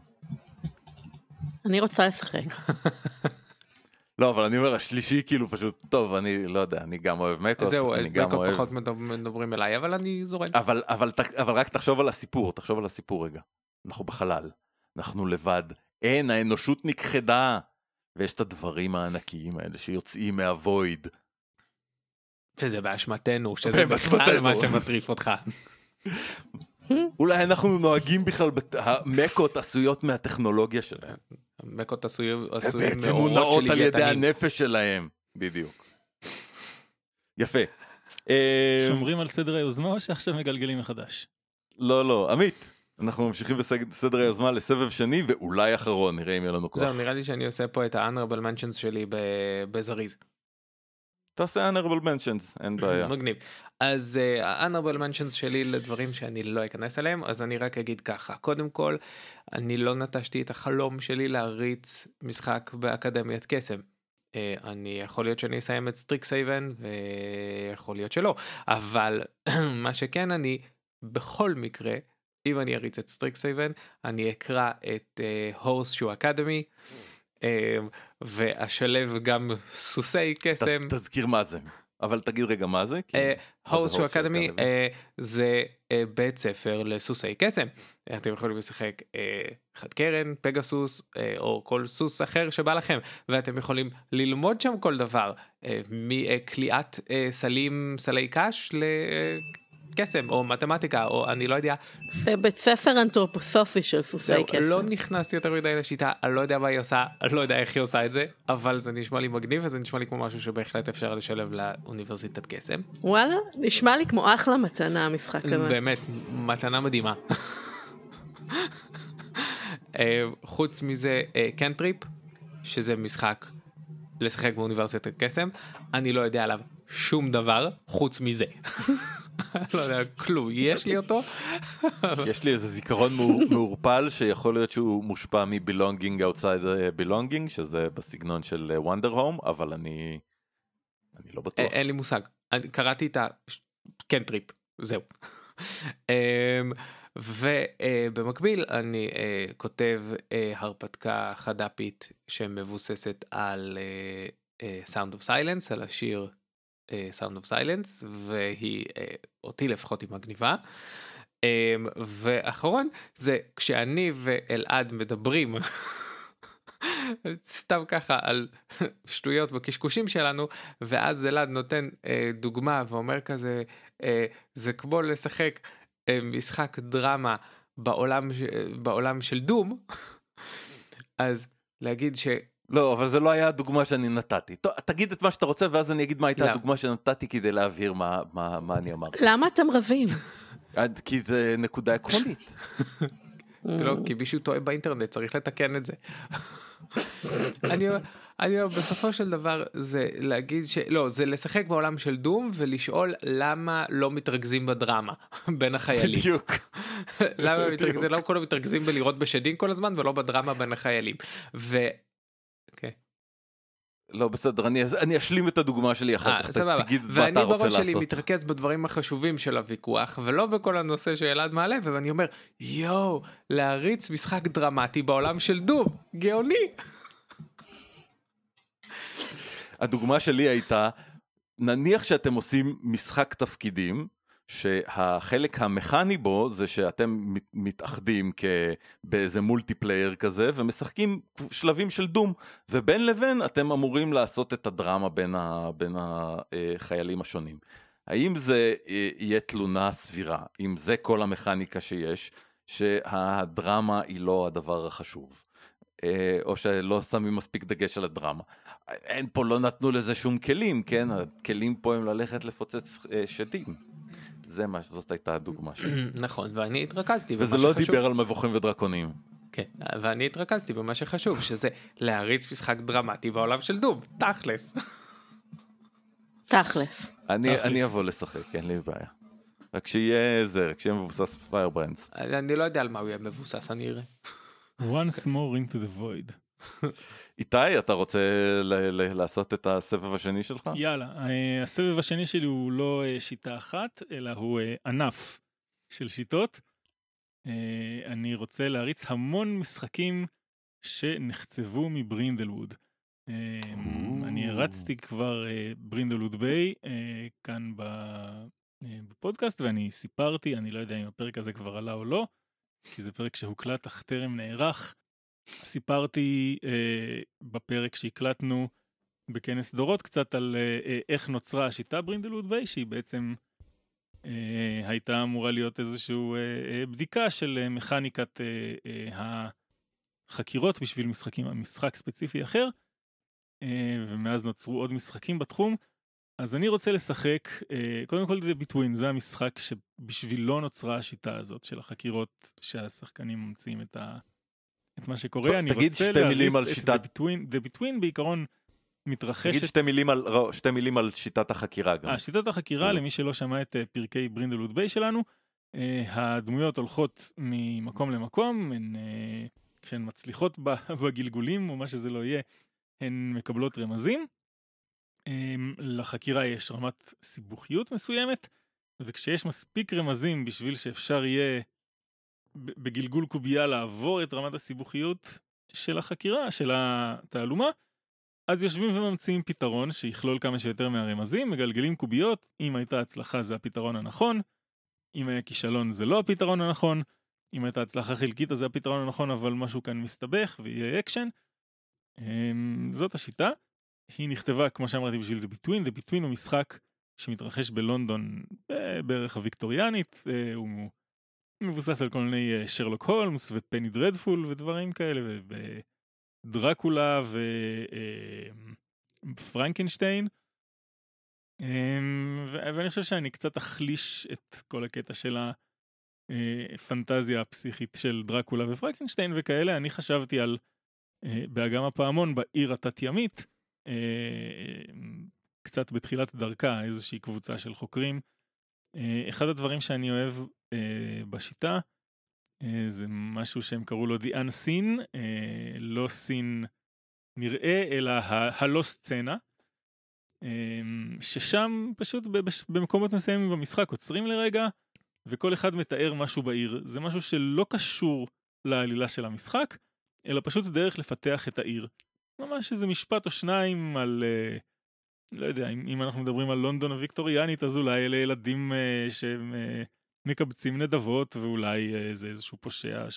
אני רוצה לשחק. לא, אבל אני אומר, השלישי כאילו פשוט, טוב, אני לא יודע, אני גם אוהב מקות. זהו, מקות אוהב... פחות מדברים אליי, אבל אני זורן. אבל, אבל, אבל רק תחשוב על הסיפור, תחשוב על הסיפור רגע. אנחנו בחלל, אנחנו לבד, אין, האנושות נכחדה, ויש את הדברים הענקיים האלה שיוצאים מהוויד. וזה באשמתנו, שזה בכלל מה שמטריף אותך. אולי אנחנו נוהגים בכלל, המקות עשויות מהטכנולוגיה שלהם. המקות עשויים מאורות של בעצם מונעות על ידי הנפש שלהם, בדיוק. יפה. שומרים על סדר היוזמה או שעכשיו מגלגלים מחדש? לא, לא, עמית. אנחנו ממשיכים בסדר היוזמה לסבב שני ואולי אחרון, נראה אם יהיה לנו כוח. זהו, נראה לי שאני עושה פה את ה-honorable mentions שלי בזריז. תעשה honorable mentions, אין בעיה. מגניב. אז ה-honorable mentions שלי לדברים שאני לא אכנס אליהם, אז אני רק אגיד ככה. קודם כל, אני לא נטשתי את החלום שלי להריץ משחק באקדמיית קסם. אני יכול להיות שאני אסיים את סטריקסייבן, ויכול להיות שלא. אבל מה שכן, אני בכל מקרה, אם אני אריץ את סטריקסייבן, אני אקרא את הורסשו אקדמי, ואשלב גם סוסי קסם. תזכיר מה זה, אבל תגיד רגע מה זה. הורסשו אקדמי זה בית ספר לסוסי קסם. אתם יכולים לשחק חד קרן, פגסוס, או כל סוס אחר שבא לכם, ואתם יכולים ללמוד שם כל דבר, מקליעת סלים, סלי קש ל... קסם או מתמטיקה או אני לא יודע. זה בית ספר אנתרופוסופי של סוסי קסם. לא נכנסתי יותר מדי לשיטה, אני לא יודע מה היא עושה, אני לא יודע איך היא עושה את זה, אבל זה נשמע לי מגניב וזה נשמע לי כמו משהו שבהחלט אפשר לשלב לאוניברסיטת קסם. וואלה, נשמע לי כמו אחלה מתנה המשחק הזה. באמת, מתנה מדהימה. חוץ מזה, קנטריפ, שזה משחק לשחק באוניברסיטת קסם, אני לא יודע עליו שום דבר חוץ מזה. לא יודע, כלום, יש לי אותו. יש לי איזה זיכרון מעורפל שיכול להיות שהוא מושפע מ-belonging outside belonging, שזה בסגנון של Wonder Home, אבל אני אני לא בטוח. אין לי מושג. קראתי את הקנטריפ, זהו. ובמקביל אני כותב הרפתקה חד"פית שמבוססת על Sound of Silence, על השיר Sound of Silence, והיא אותי לפחות היא מגניבה. ואחרון זה כשאני ואלעד מדברים סתם ככה על שטויות וקשקושים שלנו, ואז אלעד נותן דוגמה ואומר כזה, זה כמו לשחק משחק דרמה בעולם, בעולם של דום, אז להגיד ש... לא, אבל זה לא היה הדוגמה שאני נתתי. תגיד את מה שאתה רוצה, ואז אני אגיד מה הייתה הדוגמה שנתתי כדי להבהיר מה, מה, מה אני אמרתי. למה אתם רבים? כי זה נקודה עקרונית. לא, כי מישהו טועה באינטרנט, צריך לתקן את זה. אני אני בסופו של דבר זה להגיד ש... לא, זה לשחק בעולם של דום ולשאול למה לא מתרכזים בדרמה בין החיילים. בדיוק. למה מתרכזים? למה כולם מתרכזים בלראות בשדים כל הזמן ולא בדרמה בין החיילים? ו... אוקיי. לא, בסדר, אני, אני אשלים את הדוגמה שלי אחר כך, תגיד מה אתה רוצה לעשות. ואני בראש שלי מתרכז בדברים החשובים של הוויכוח, ולא בכל הנושא שאלעד מעלה, ואני אומר, יואו, להריץ משחק דרמטי בעולם של דום, גאוני. הדוגמה שלי הייתה, נניח שאתם עושים משחק תפקידים, שהחלק המכני בו זה שאתם מתאחדים באיזה מולטיפלייר כזה ומשחקים שלבים של דום, ובין לבין אתם אמורים לעשות את הדרמה בין, ה, בין החיילים השונים. האם זה יהיה תלונה סבירה? אם זה כל המכניקה שיש, שהדרמה היא לא הדבר החשוב, או שלא שמים מספיק דגש על הדרמה? אין פה, לא נתנו לזה שום כלים, כן? הכלים פה הם ללכת לפוצץ שדים. זה מה שזאת הייתה הדוגמה שלי. נכון, ואני התרכזתי. וזה לא דיבר על מבוכים ודרקונים. כן, ואני התרכזתי במה שחשוב, שזה להריץ משחק דרמטי בעולם של דום, תכלס. תכלס. אני אבוא לשחק, אין לי בעיה. רק שיהיה זה, רק שיהיה מבוסס פיירברנדס. אני לא יודע על מה הוא יהיה מבוסס, אני אראה. Once more into the void. איתי, אתה רוצה לעשות את הסבב השני שלך? יאללה, הסבב השני שלי הוא לא שיטה אחת, אלא הוא ענף של שיטות. אני רוצה להריץ המון משחקים שנחצבו מברינדלווד. אני הרצתי כבר ברינדלווד ביי כאן בפודקאסט, ואני סיפרתי, אני לא יודע אם הפרק הזה כבר עלה או לא, כי זה פרק שהוקלט אך טרם נערך. סיפרתי אה, בפרק שהקלטנו בכנס דורות קצת על אה, איך נוצרה השיטה ברינדלווד ביי, שהיא בעצם אה, הייתה אמורה להיות איזושהי אה, בדיקה של אה, מכניקת אה, אה, החקירות בשביל משחקים, משחק ספציפי אחר, אה, ומאז נוצרו עוד משחקים בתחום. אז אני רוצה לשחק, אה, קודם כל The Between, זה המשחק שבשבילו נוצרה השיטה הזאת של החקירות שהשחקנים ממציאים את ה... את מה שקורה. אני רוצה להריץ את שיטת... The Between, The Between בעיקרון מתרחשת... תגיד שתי מילים על, שתי מילים על שיטת החקירה גם. 아, שיטת החקירה, למי שלא שמע את פרקי ברינדלווד ביי שלנו, הדמויות הולכות ממקום למקום, הן, כשהן מצליחות בגלגולים או מה שזה לא יהיה, הן מקבלות רמזים. לחקירה יש רמת סיבוכיות מסוימת, וכשיש מספיק רמזים בשביל שאפשר יהיה בגלגול קובייה לעבור את רמת הסיבוכיות של החקירה, של התעלומה, אז יושבים וממציאים פתרון שיכלול כמה שיותר מהרמזים, מגלגלים קוביות, אם הייתה הצלחה זה הפתרון הנכון, אם היה כישלון זה לא הפתרון הנכון, אם הייתה הצלחה חלקית אז זה הפתרון הנכון, אבל משהו כאן מסתבך ויהיה אקשן. זאת השיטה. היא נכתבה, כמו שאמרתי, בשביל The Between. The Between הוא משחק שמתרחש בלונדון בערך הוויקטוריאנית, הוא מבוסס על כל מיני שרלוק הולמס ופני דרדפול ודברים כאלה, ודרקולה ופרנקנשטיין. ואני חושב שאני קצת אחליש את כל הקטע של הפנטזיה הפסיכית של דרקולה ופרנקנשטיין וכאלה. אני חשבתי על, באגם הפעמון, בעיר התת-ימית, קצת בתחילת דרכה, איזושהי קבוצה של חוקרים. אחד הדברים שאני אוהב בשיטה, זה משהו שהם קראו לו The Unseen, לא סין נראה, אלא הלא סצנה, ששם פשוט במקומות מסוימים במשחק עוצרים לרגע, וכל אחד מתאר משהו בעיר. זה משהו שלא קשור לעלילה של המשחק, אלא פשוט דרך לפתח את העיר. ממש איזה משפט או שניים על, לא יודע, אם אנחנו מדברים על לונדון הוויקטוריאנית, אז אולי אלה ילדים שהם מקבצים נדבות, ואולי זה איזשהו פושע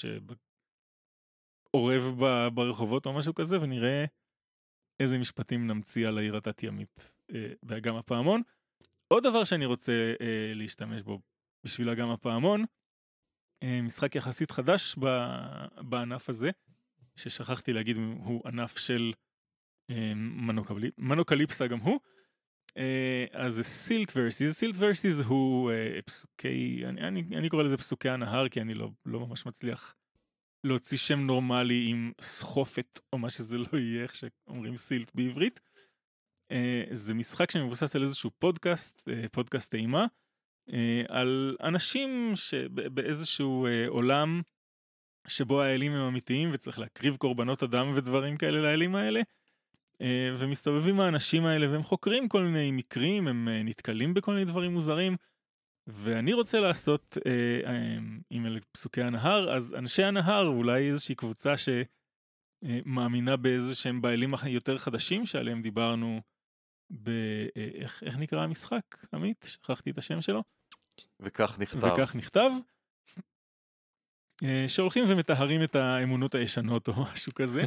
שעורב ברחובות או משהו כזה, ונראה איזה משפטים נמציא על העיר התת-ימית באגם הפעמון. עוד דבר שאני רוצה להשתמש בו בשביל אגם הפעמון, משחק יחסית חדש בענף הזה, ששכחתי להגיד הוא ענף של מנוקליפסה גם הוא. אז זה סילט ורסיס. סילט ורסיס הוא פסוקי, אני, אני, אני קורא לזה פסוקי הנהר, כי אני לא, לא ממש מצליח להוציא שם נורמלי עם סחופת או מה שזה לא יהיה, איך שאומרים סילט בעברית. זה משחק שמבוסס על איזשהו פודקאסט, פודקאסט טעימה, על אנשים שבאיזשהו עולם שבו האלים הם אמיתיים וצריך להקריב קורבנות אדם ודברים כאלה לאלים האלה, ומסתובבים האנשים האלה והם חוקרים כל מיני מקרים, הם נתקלים בכל מיני דברים מוזרים, ואני רוצה לעשות, אם אלה פסוקי הנהר, אז אנשי הנהר, אולי איזושהי קבוצה שמאמינה באיזה שהם באלים יותר חדשים שעליהם דיברנו, ב... איך, איך נקרא המשחק, עמית? שכחתי את השם שלו. וכך נכתב. וכך נכתב. שהולכים ומטהרים את האמונות הישנות או משהו כזה.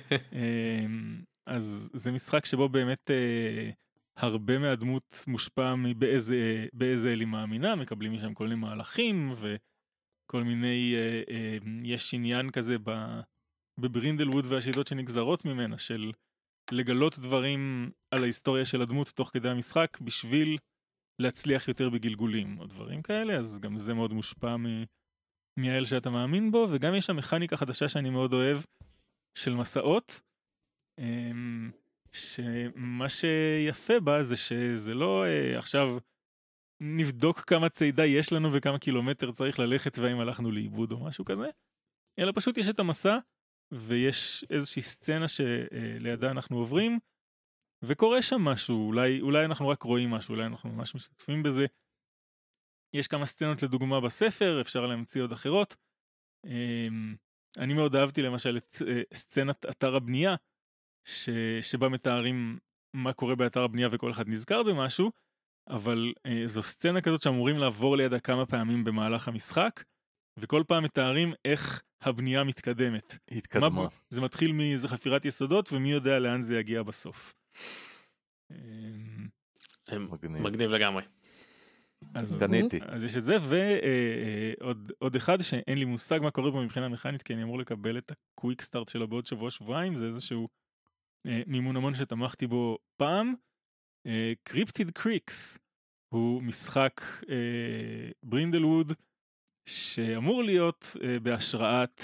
אז זה משחק שבו באמת הרבה מהדמות מושפע מבאיזה באיזה אלים מאמינה, מקבלים משם כל מיני מהלכים וכל מיני, יש עניין כזה בברינדלווד והשיטות שנגזרות ממנה של לגלות דברים על ההיסטוריה של הדמות תוך כדי המשחק בשביל להצליח יותר בגלגולים או דברים כאלה, אז גם זה מאוד מושפע מ... מהאל שאתה מאמין בו, וגם יש שם מכניקה חדשה שאני מאוד אוהב של מסעות, שמה שיפה בה זה שזה לא עכשיו נבדוק כמה צעידה יש לנו וכמה קילומטר צריך ללכת והאם הלכנו לאיבוד או משהו כזה, אלא פשוט יש את המסע ויש איזושהי סצנה שלידה אנחנו עוברים וקורה שם משהו, אולי, אולי אנחנו רק רואים משהו, אולי אנחנו ממש משתתפים בזה. יש כמה סצנות לדוגמה בספר, אפשר להמציא עוד אחרות. אני מאוד אהבתי למשל את סצנת אתר הבנייה, ש... שבה מתארים מה קורה באתר הבנייה וכל אחד נזכר במשהו, אבל זו סצנה כזאת שאמורים לעבור לידה כמה פעמים במהלך המשחק, וכל פעם מתארים איך הבנייה מתקדמת. התקדמה. מה... זה מתחיל מאיזה חפירת יסודות, ומי יודע לאן זה יגיע בסוף. מגניב, מגניב לגמרי. אז, קניתי. אז יש את זה, ועוד עוד אחד שאין לי מושג מה קורה בו מבחינה מכנית, כי אני אמור לקבל את הקוויק סטארט שלו בעוד שבוע שבועיים, זה איזשהו אה, מימון המון שתמכתי בו פעם. קריפטיד קריקס הוא משחק אה, ברינדלווד, שאמור להיות אה, בהשראת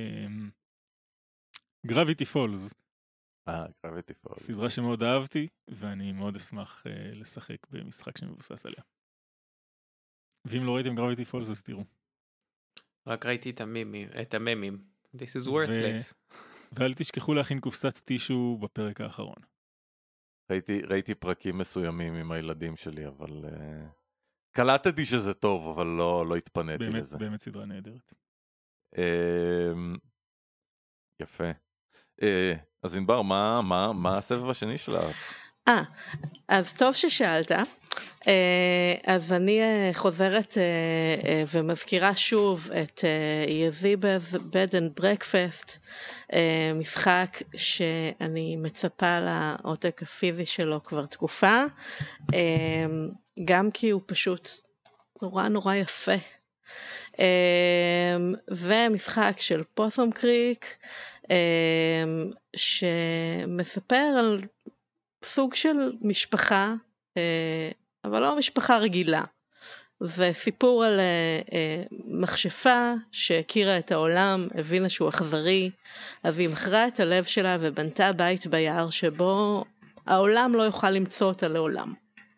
גרביטי פולס. אה, גרביטי פולס. סדרה שמאוד אהבתי, ואני מאוד אשמח אה, לשחק במשחק שמבוסס עליה. ואם לא ראיתם גרביטי פולס, אז תראו. רק ראיתי את המימים, את הממים. This is worthless. ואל תשכחו להכין קופסת טישו בפרק האחרון. ראיתי, ראיתי פרקים מסוימים עם הילדים שלי, אבל uh, קלטתי שזה טוב, אבל לא, לא התפניתי באמת, לזה. באמת סדרה נהדרת. Uh, יפה. Uh, אז ענבר, מה, מה, מה הסבב השני שלך? אה, אז טוב ששאלת. אז אני חוזרת ומזכירה שוב את יזיבאז Bed and Breakfast, משחק שאני מצפה לעותק הפיזי שלו כבר תקופה, גם כי הוא פשוט נורא נורא יפה. ומשחק של פוסום קריק, שמספר על סוג של משפחה, אבל לא משפחה רגילה. זה סיפור על מכשפה שהכירה את העולם, הבינה שהוא אכזרי, אז היא מכרה את הלב שלה ובנתה בית ביער שבו העולם לא יוכל למצוא אותה לעולם.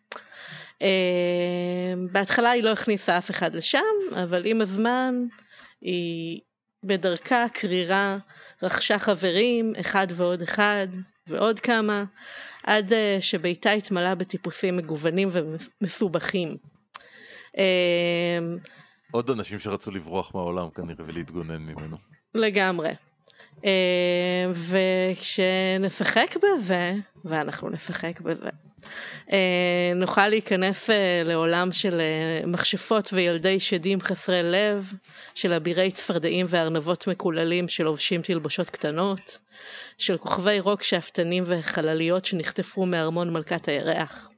בהתחלה היא לא הכניסה אף אחד לשם, אבל עם הזמן היא בדרכה קרירה רכשה חברים, אחד ועוד אחד ועוד כמה, עד שביתה התמלא בטיפוסים מגוונים ומסובכים. עוד אנשים שרצו לברוח מהעולם כנראה ולהתגונן ממנו. לגמרי. וכשנשחק בזה, ואנחנו נשחק בזה, נוכל להיכנס לעולם של מכשפות וילדי שדים חסרי לב, של אבירי צפרדעים וארנבות מקוללים שלובשים תלבושות קטנות, של כוכבי רוק שאפתנים וחלליות שנחטפו מארמון מלכת הירח.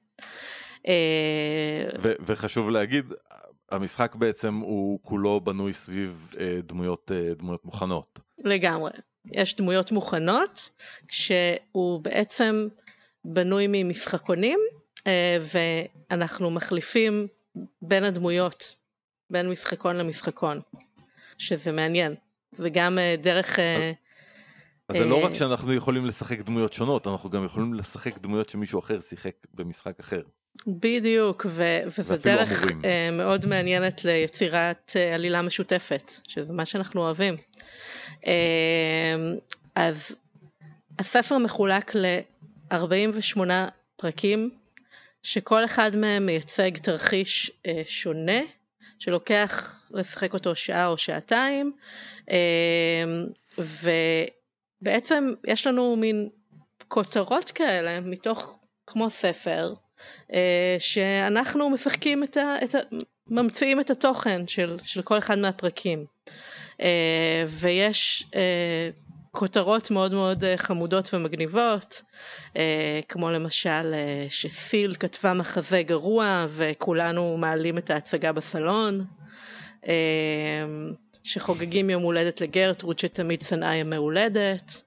ו- וחשוב להגיד, המשחק בעצם הוא כולו בנוי סביב דמויות, דמויות מוכנות. לגמרי. יש דמויות מוכנות, כשהוא בעצם בנוי ממשחקונים, ואנחנו מחליפים בין הדמויות, בין משחקון למשחקון, שזה מעניין. זה גם דרך... אז זה לא רק שאנחנו יכולים לשחק דמויות שונות, אנחנו גם יכולים לשחק דמויות שמישהו אחר שיחק במשחק אחר. בדיוק, ו- וזה דרך uh, מאוד מעניינת ליצירת uh, עלילה משותפת, שזה מה שאנחנו אוהבים. Uh, אז הספר מחולק ל-ארבעים ושמונה פרקים, שכל אחד מהם מייצג תרחיש uh, שונה, שלוקח לשחק אותו שעה או שעתיים, uh, ובעצם יש לנו מין כותרות כאלה, מתוך כמו ספר, שאנחנו משחקים את ה, את ה, ממציאים את התוכן של, של כל אחד מהפרקים. ויש כותרות מאוד מאוד חמודות ומגניבות, כמו למשל שסיל כתבה מחזה גרוע וכולנו מעלים את ההצגה בסלון, שחוגגים יום הולדת לגרטרוד שתמיד שנאה יום הולדת,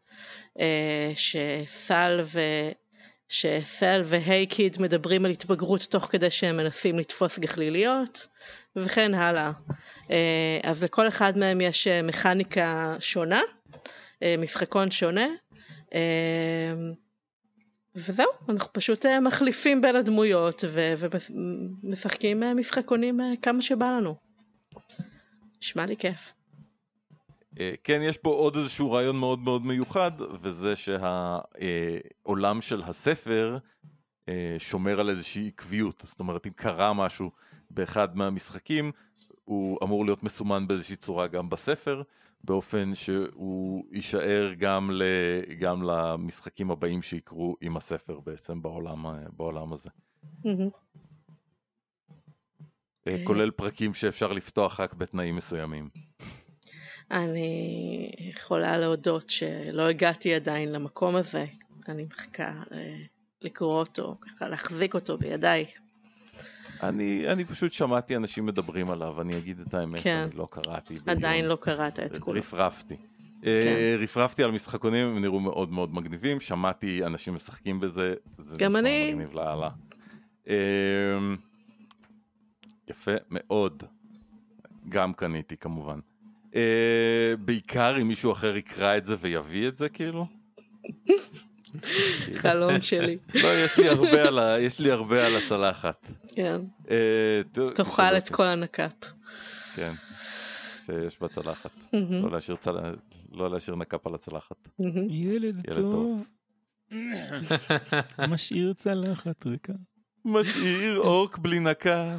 שסל ו... שסל והי קיד מדברים על התבגרות תוך כדי שהם מנסים לתפוס גחליליות, וכן הלאה. אז לכל אחד מהם יש מכניקה שונה, משחקון שונה, וזהו, אנחנו פשוט מחליפים בין הדמויות, ומשחקים משחקונים כמה שבא לנו. נשמע לי כיף. כן, יש פה עוד איזשהו רעיון מאוד מאוד מיוחד, וזה שהעולם של הספר שומר על איזושהי עקביות. זאת אומרת, אם קרה משהו באחד מהמשחקים, הוא אמור להיות מסומן באיזושהי צורה גם בספר, באופן שהוא יישאר גם, ל, גם למשחקים הבאים שיקרו עם הספר בעצם בעולם, בעולם הזה. כולל פרקים שאפשר לפתוח רק בתנאים מסוימים. אני יכולה להודות שלא הגעתי עדיין למקום הזה, אני מחכה לקרוא אותו, ככה להחזיק אותו בידיי. אני, אני פשוט שמעתי אנשים מדברים עליו, אני אגיד את האמת, כן. אני לא קראתי. עדיין ביום. לא קראת את כולו. רפרפתי. כן. רפרפתי על משחקונים, הם נראו מאוד מאוד מגניבים, שמעתי אנשים משחקים בזה, זה גם אני. נשמע מגניב להעלה. יפה מאוד, גם קניתי כמובן. Uh, בעיקר אם מישהו אחר יקרא את זה ויביא את זה כאילו. חלום שלי. לא, יש לי הרבה על ה... יש לי הרבה על הצלחת. כן. Uh, תאכל את כל הנקאפ. כן. שיש בצלחת. לא להשאיר צל... לא להשאיר נקאפ על הצלחת. ילד טוב. משאיר צלחת ריקה. משאיר אורק בלי נקאפ.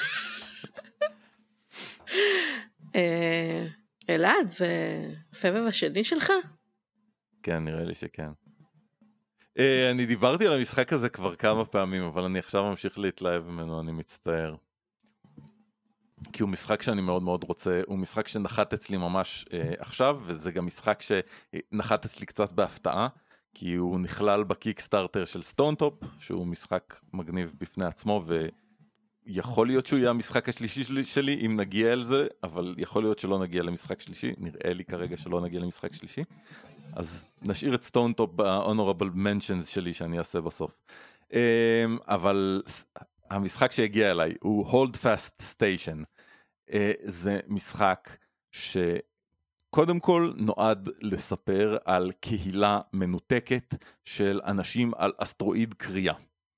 אלעד, זה סבב השני שלך? כן, נראה לי שכן. אני דיברתי על המשחק הזה כבר כמה פעמים, אבל אני עכשיו ממשיך להתלהב ממנו, אני מצטער. כי הוא משחק שאני מאוד מאוד רוצה, הוא משחק שנחת אצלי ממש עכשיו, וזה גם משחק שנחת אצלי קצת בהפתעה, כי הוא נכלל בקיקסטארטר של סטונטופ, שהוא משחק מגניב בפני עצמו, ו... יכול להיות שהוא יהיה המשחק השלישי שלי, שלי אם נגיע אל זה, אבל יכול להיות שלא נגיע למשחק שלישי, נראה לי כרגע שלא נגיע למשחק שלישי, אז נשאיר את סטונטופ ב-honorable mentions שלי שאני אעשה בסוף. אבל המשחק שהגיע אליי הוא Hold Fast Station, זה משחק שקודם כל נועד לספר על קהילה מנותקת של אנשים על אסטרואיד קריאה.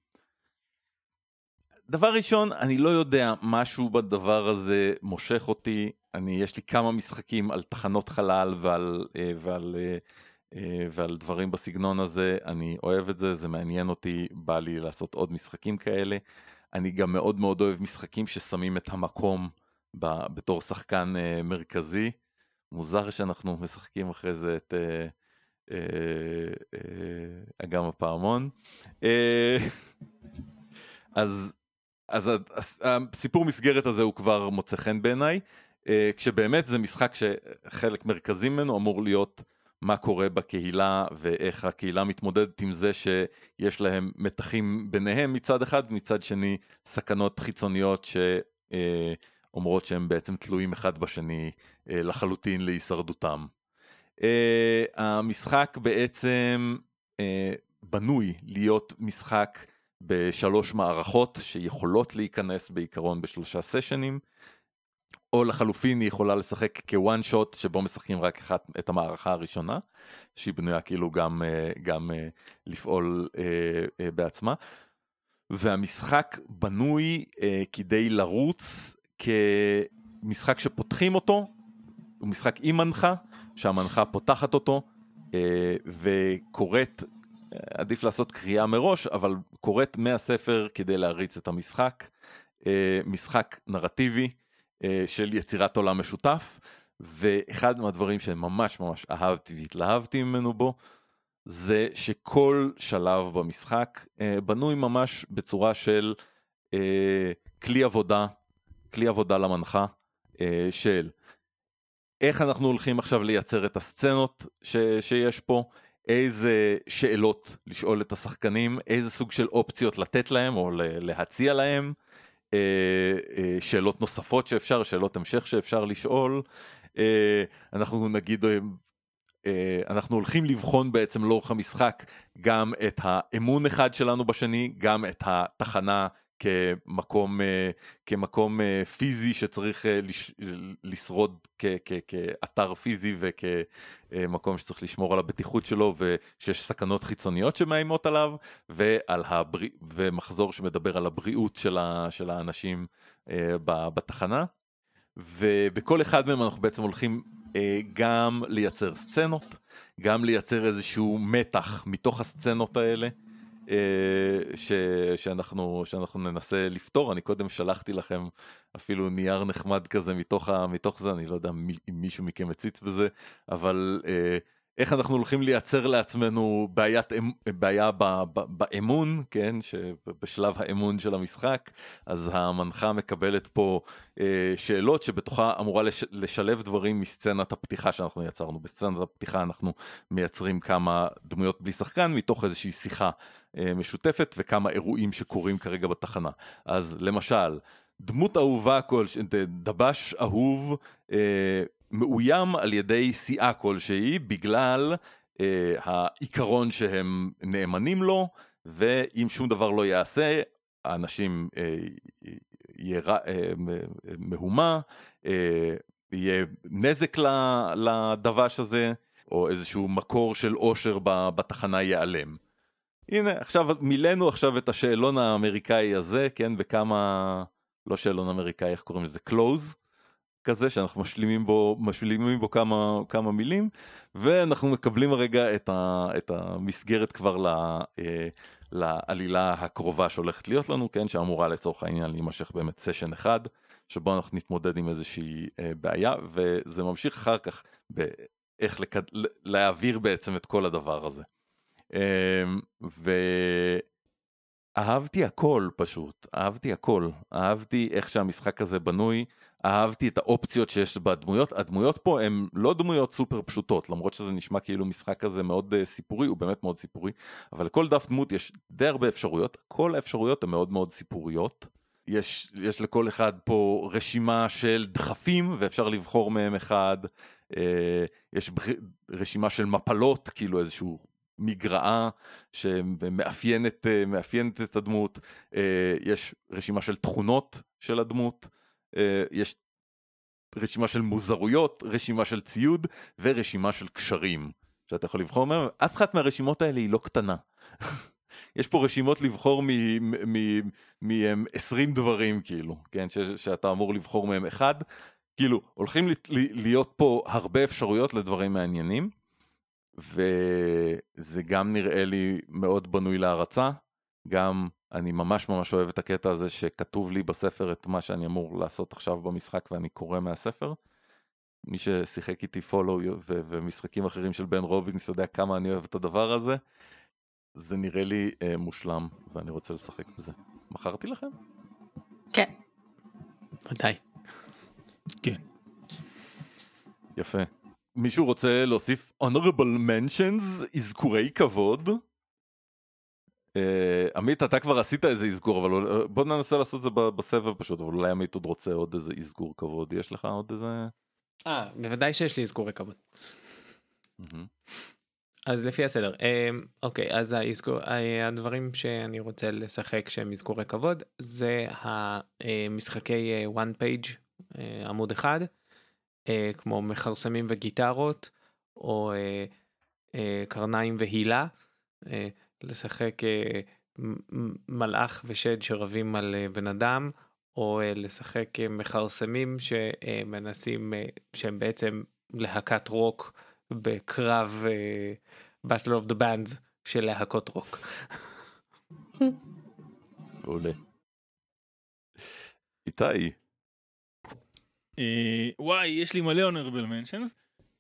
דבר ראשון, אני לא יודע, משהו בדבר הזה מושך אותי, אני, יש לי כמה משחקים על תחנות חלל ועל, ועל, ועל דברים בסגנון הזה, אני אוהב את זה, זה מעניין אותי, בא לי לעשות עוד משחקים כאלה, אני גם מאוד מאוד אוהב משחקים ששמים את המקום ב, בתור שחקן מרכזי, מוזר שאנחנו משחקים אחרי זה את אגם הפעמון, אז אז הסיפור מסגרת הזה הוא כבר מוצא חן בעיניי, כשבאמת זה משחק שחלק מרכזי ממנו אמור להיות מה קורה בקהילה ואיך הקהילה מתמודדת עם זה שיש להם מתחים ביניהם מצד אחד, מצד שני סכנות חיצוניות שאומרות שהם בעצם תלויים אחד בשני לחלוטין להישרדותם. המשחק בעצם בנוי להיות משחק בשלוש מערכות שיכולות להיכנס בעיקרון בשלושה סשנים, או לחלופין היא יכולה לשחק כוואן שוט שבו משחקים רק אחת את המערכה הראשונה, שהיא בנויה כאילו גם, גם לפעול בעצמה. והמשחק בנוי אה, כדי לרוץ כמשחק שפותחים אותו, הוא משחק עם מנחה, שהמנחה פותחת אותו, אה, וקוראת, עדיף לעשות קריאה מראש, אבל קוראת מהספר כדי להריץ את המשחק, אה, משחק נרטיבי אה, של יצירת עולם משותף, ואחד מהדברים שממש ממש אהבתי והתלהבתי ממנו בו, זה שכל שלב במשחק אה, בנוי ממש בצורה של אה, כלי עבודה, כלי עבודה למנחה, אה, של איך אנחנו הולכים עכשיו לייצר את הסצנות ש, שיש פה, איזה שאלות לשאול את השחקנים, איזה סוג של אופציות לתת להם או להציע להם, אה, אה, שאלות נוספות שאפשר, שאלות המשך שאפשר לשאול, אה, אנחנו נגיד... אנחנו הולכים לבחון בעצם לאורך המשחק גם את האמון אחד שלנו בשני, גם את התחנה כמקום, כמקום פיזי שצריך לשרוד כאתר פיזי וכמקום שצריך לשמור על הבטיחות שלו ושיש סכנות חיצוניות שמאיימות עליו, ועל הבר... ומחזור שמדבר על הבריאות של האנשים בתחנה, ובכל אחד מהם אנחנו בעצם הולכים גם לייצר סצנות, גם לייצר איזשהו מתח מתוך הסצנות האלה ש, שאנחנו, שאנחנו ננסה לפתור. אני קודם שלחתי לכם אפילו נייר נחמד כזה מתוך, ה, מתוך זה, אני לא יודע אם מישהו מכם הציץ בזה, אבל איך אנחנו הולכים לייצר לעצמנו בעיית, בעיה ב, ב, באמון, כן, שבשלב האמון של המשחק, אז המנחה מקבלת פה אה, שאלות שבתוכה אמורה לש, לשלב דברים מסצנת הפתיחה שאנחנו יצרנו. בסצנת הפתיחה אנחנו מייצרים כמה דמויות בלי שחקן, מתוך איזושהי שיחה אה, משותפת, וכמה אירועים שקורים כרגע בתחנה. אז למשל, דמות אהובה, כל, דבש אהוב, אה, מאוים על ידי סיעה כלשהי, בגלל אה, העיקרון שהם נאמנים לו, ואם שום דבר לא יעשה, האנשים אה, יהיה אה, מהומה, אה, יהיה נזק לדבש הזה, או איזשהו מקור של עושר בתחנה ייעלם. הנה, עכשיו מילאנו עכשיו את השאלון האמריקאי הזה, כן, בכמה, לא שאלון אמריקאי, איך קוראים לזה? קלוז. כזה שאנחנו משלימים בו, משלימים בו כמה, כמה מילים, ואנחנו מקבלים הרגע את, ה, את המסגרת כבר ל, אה, לעלילה הקרובה שהולכת להיות לנו, כן, שאמורה לצורך העניין להימשך באמת סשן אחד, שבו אנחנו נתמודד עם איזושהי אה, בעיה, וזה ממשיך אחר כך באיך לקד... להעביר בעצם את כל הדבר הזה. אה, ואהבתי הכל פשוט, אהבתי הכל, אהבתי איך שהמשחק הזה בנוי, אהבתי את האופציות שיש בדמויות. הדמויות פה הן לא דמויות סופר פשוטות, למרות שזה נשמע כאילו משחק כזה מאוד uh, סיפורי, הוא באמת מאוד סיפורי, אבל לכל דף דמות יש די הרבה אפשרויות, כל האפשרויות הן מאוד מאוד סיפוריות. יש, יש לכל אחד פה רשימה של דחפים, ואפשר לבחור מהם אחד, uh, יש בח... רשימה של מפלות, כאילו איזשהו מגרעה שמאפיינת מאפיינת את הדמות, uh, יש רשימה של תכונות של הדמות, יש רשימה של מוזרויות, רשימה של ציוד ורשימה של קשרים שאתה יכול לבחור מהם. אף אחת מהרשימות האלה היא לא קטנה. יש פה רשימות לבחור מ-עשרים דברים, כאילו, כן, ש- שאתה אמור לבחור מהם אחד. כאילו, הולכים להיות פה הרבה אפשרויות לדברים מעניינים, וזה גם נראה לי מאוד בנוי להרצה. גם אני ממש ממש אוהב את הקטע הזה שכתוב לי בספר את מה שאני אמור לעשות עכשיו במשחק, ואני קורא מהספר. מי ששיחק איתי פולו ו- ומשחקים אחרים של בן רובינס יודע כמה אני אוהב את הדבר הזה. זה נראה לי אה, מושלם, ואני רוצה לשחק בזה. מכרתי לכם? כן. ודאי. כן. יפה. מישהו רוצה להוסיף honorable mentions, אזכורי כבוד? עמית, אתה כבר עשית איזה אזכור, אבל בוא ננסה לעשות את זה בסבב פשוט, אבל אולי עמית עוד רוצה עוד איזה אזכור כבוד. יש לך עוד איזה... אה, בוודאי שיש לי אזכורי כבוד. אז לפי הסדר, אוקיי, אז הדברים שאני רוצה לשחק שהם אזכורי כבוד, זה המשחקי one page, עמוד אחד, כמו מחרסמים וגיטרות, או קרניים והילה, לשחק מלאך ושד שרבים על בן אדם, או לשחק מחרסמים שמנסים, שהם בעצם להקת רוק בקרב Battle of the Bands של להקות רוק. מעולה. איתי. וואי, יש לי מלא honorable mentions.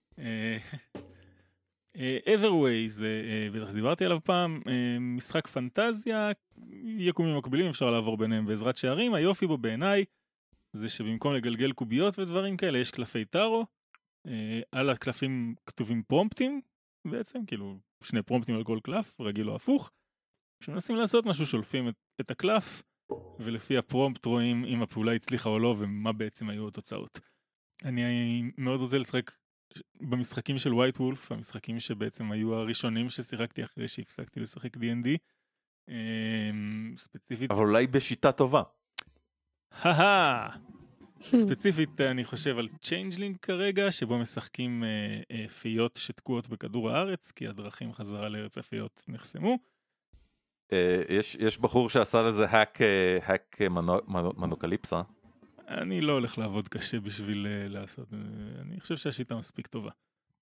Everway, בטח דיברתי עליו פעם, משחק פנטזיה, יקומים מקבילים, אפשר לעבור ביניהם בעזרת שערים. היופי בו בעיניי זה שבמקום לגלגל קוביות ודברים כאלה, יש קלפי טארו, על הקלפים כתובים פרומפטים בעצם, כאילו שני פרומפטים על כל קלף, רגיל או הפוך. כשמנסים לעשות משהו, שולפים את, את הקלף, ולפי הפרומפט רואים אם הפעולה הצליחה או לא, ומה בעצם היו התוצאות. אני מאוד רוצה לשחק במשחקים של ווייט וולף, המשחקים שבעצם היו הראשונים ששיחקתי אחרי שהפסקתי לשחק די אנד די. ספציפית... אבל אולי בשיטה טובה. הא ספציפית אני חושב על צ'יינג'לינג כרגע, שבו משחקים פיות שתקועות בכדור הארץ, כי הדרכים חזרה לארץ הפיות נחסמו. יש, יש בחור שעשה לזה האק, האק מנוקליפסה. אני לא הולך לעבוד קשה בשביל לעשות, אני חושב שהשיטה מספיק טובה.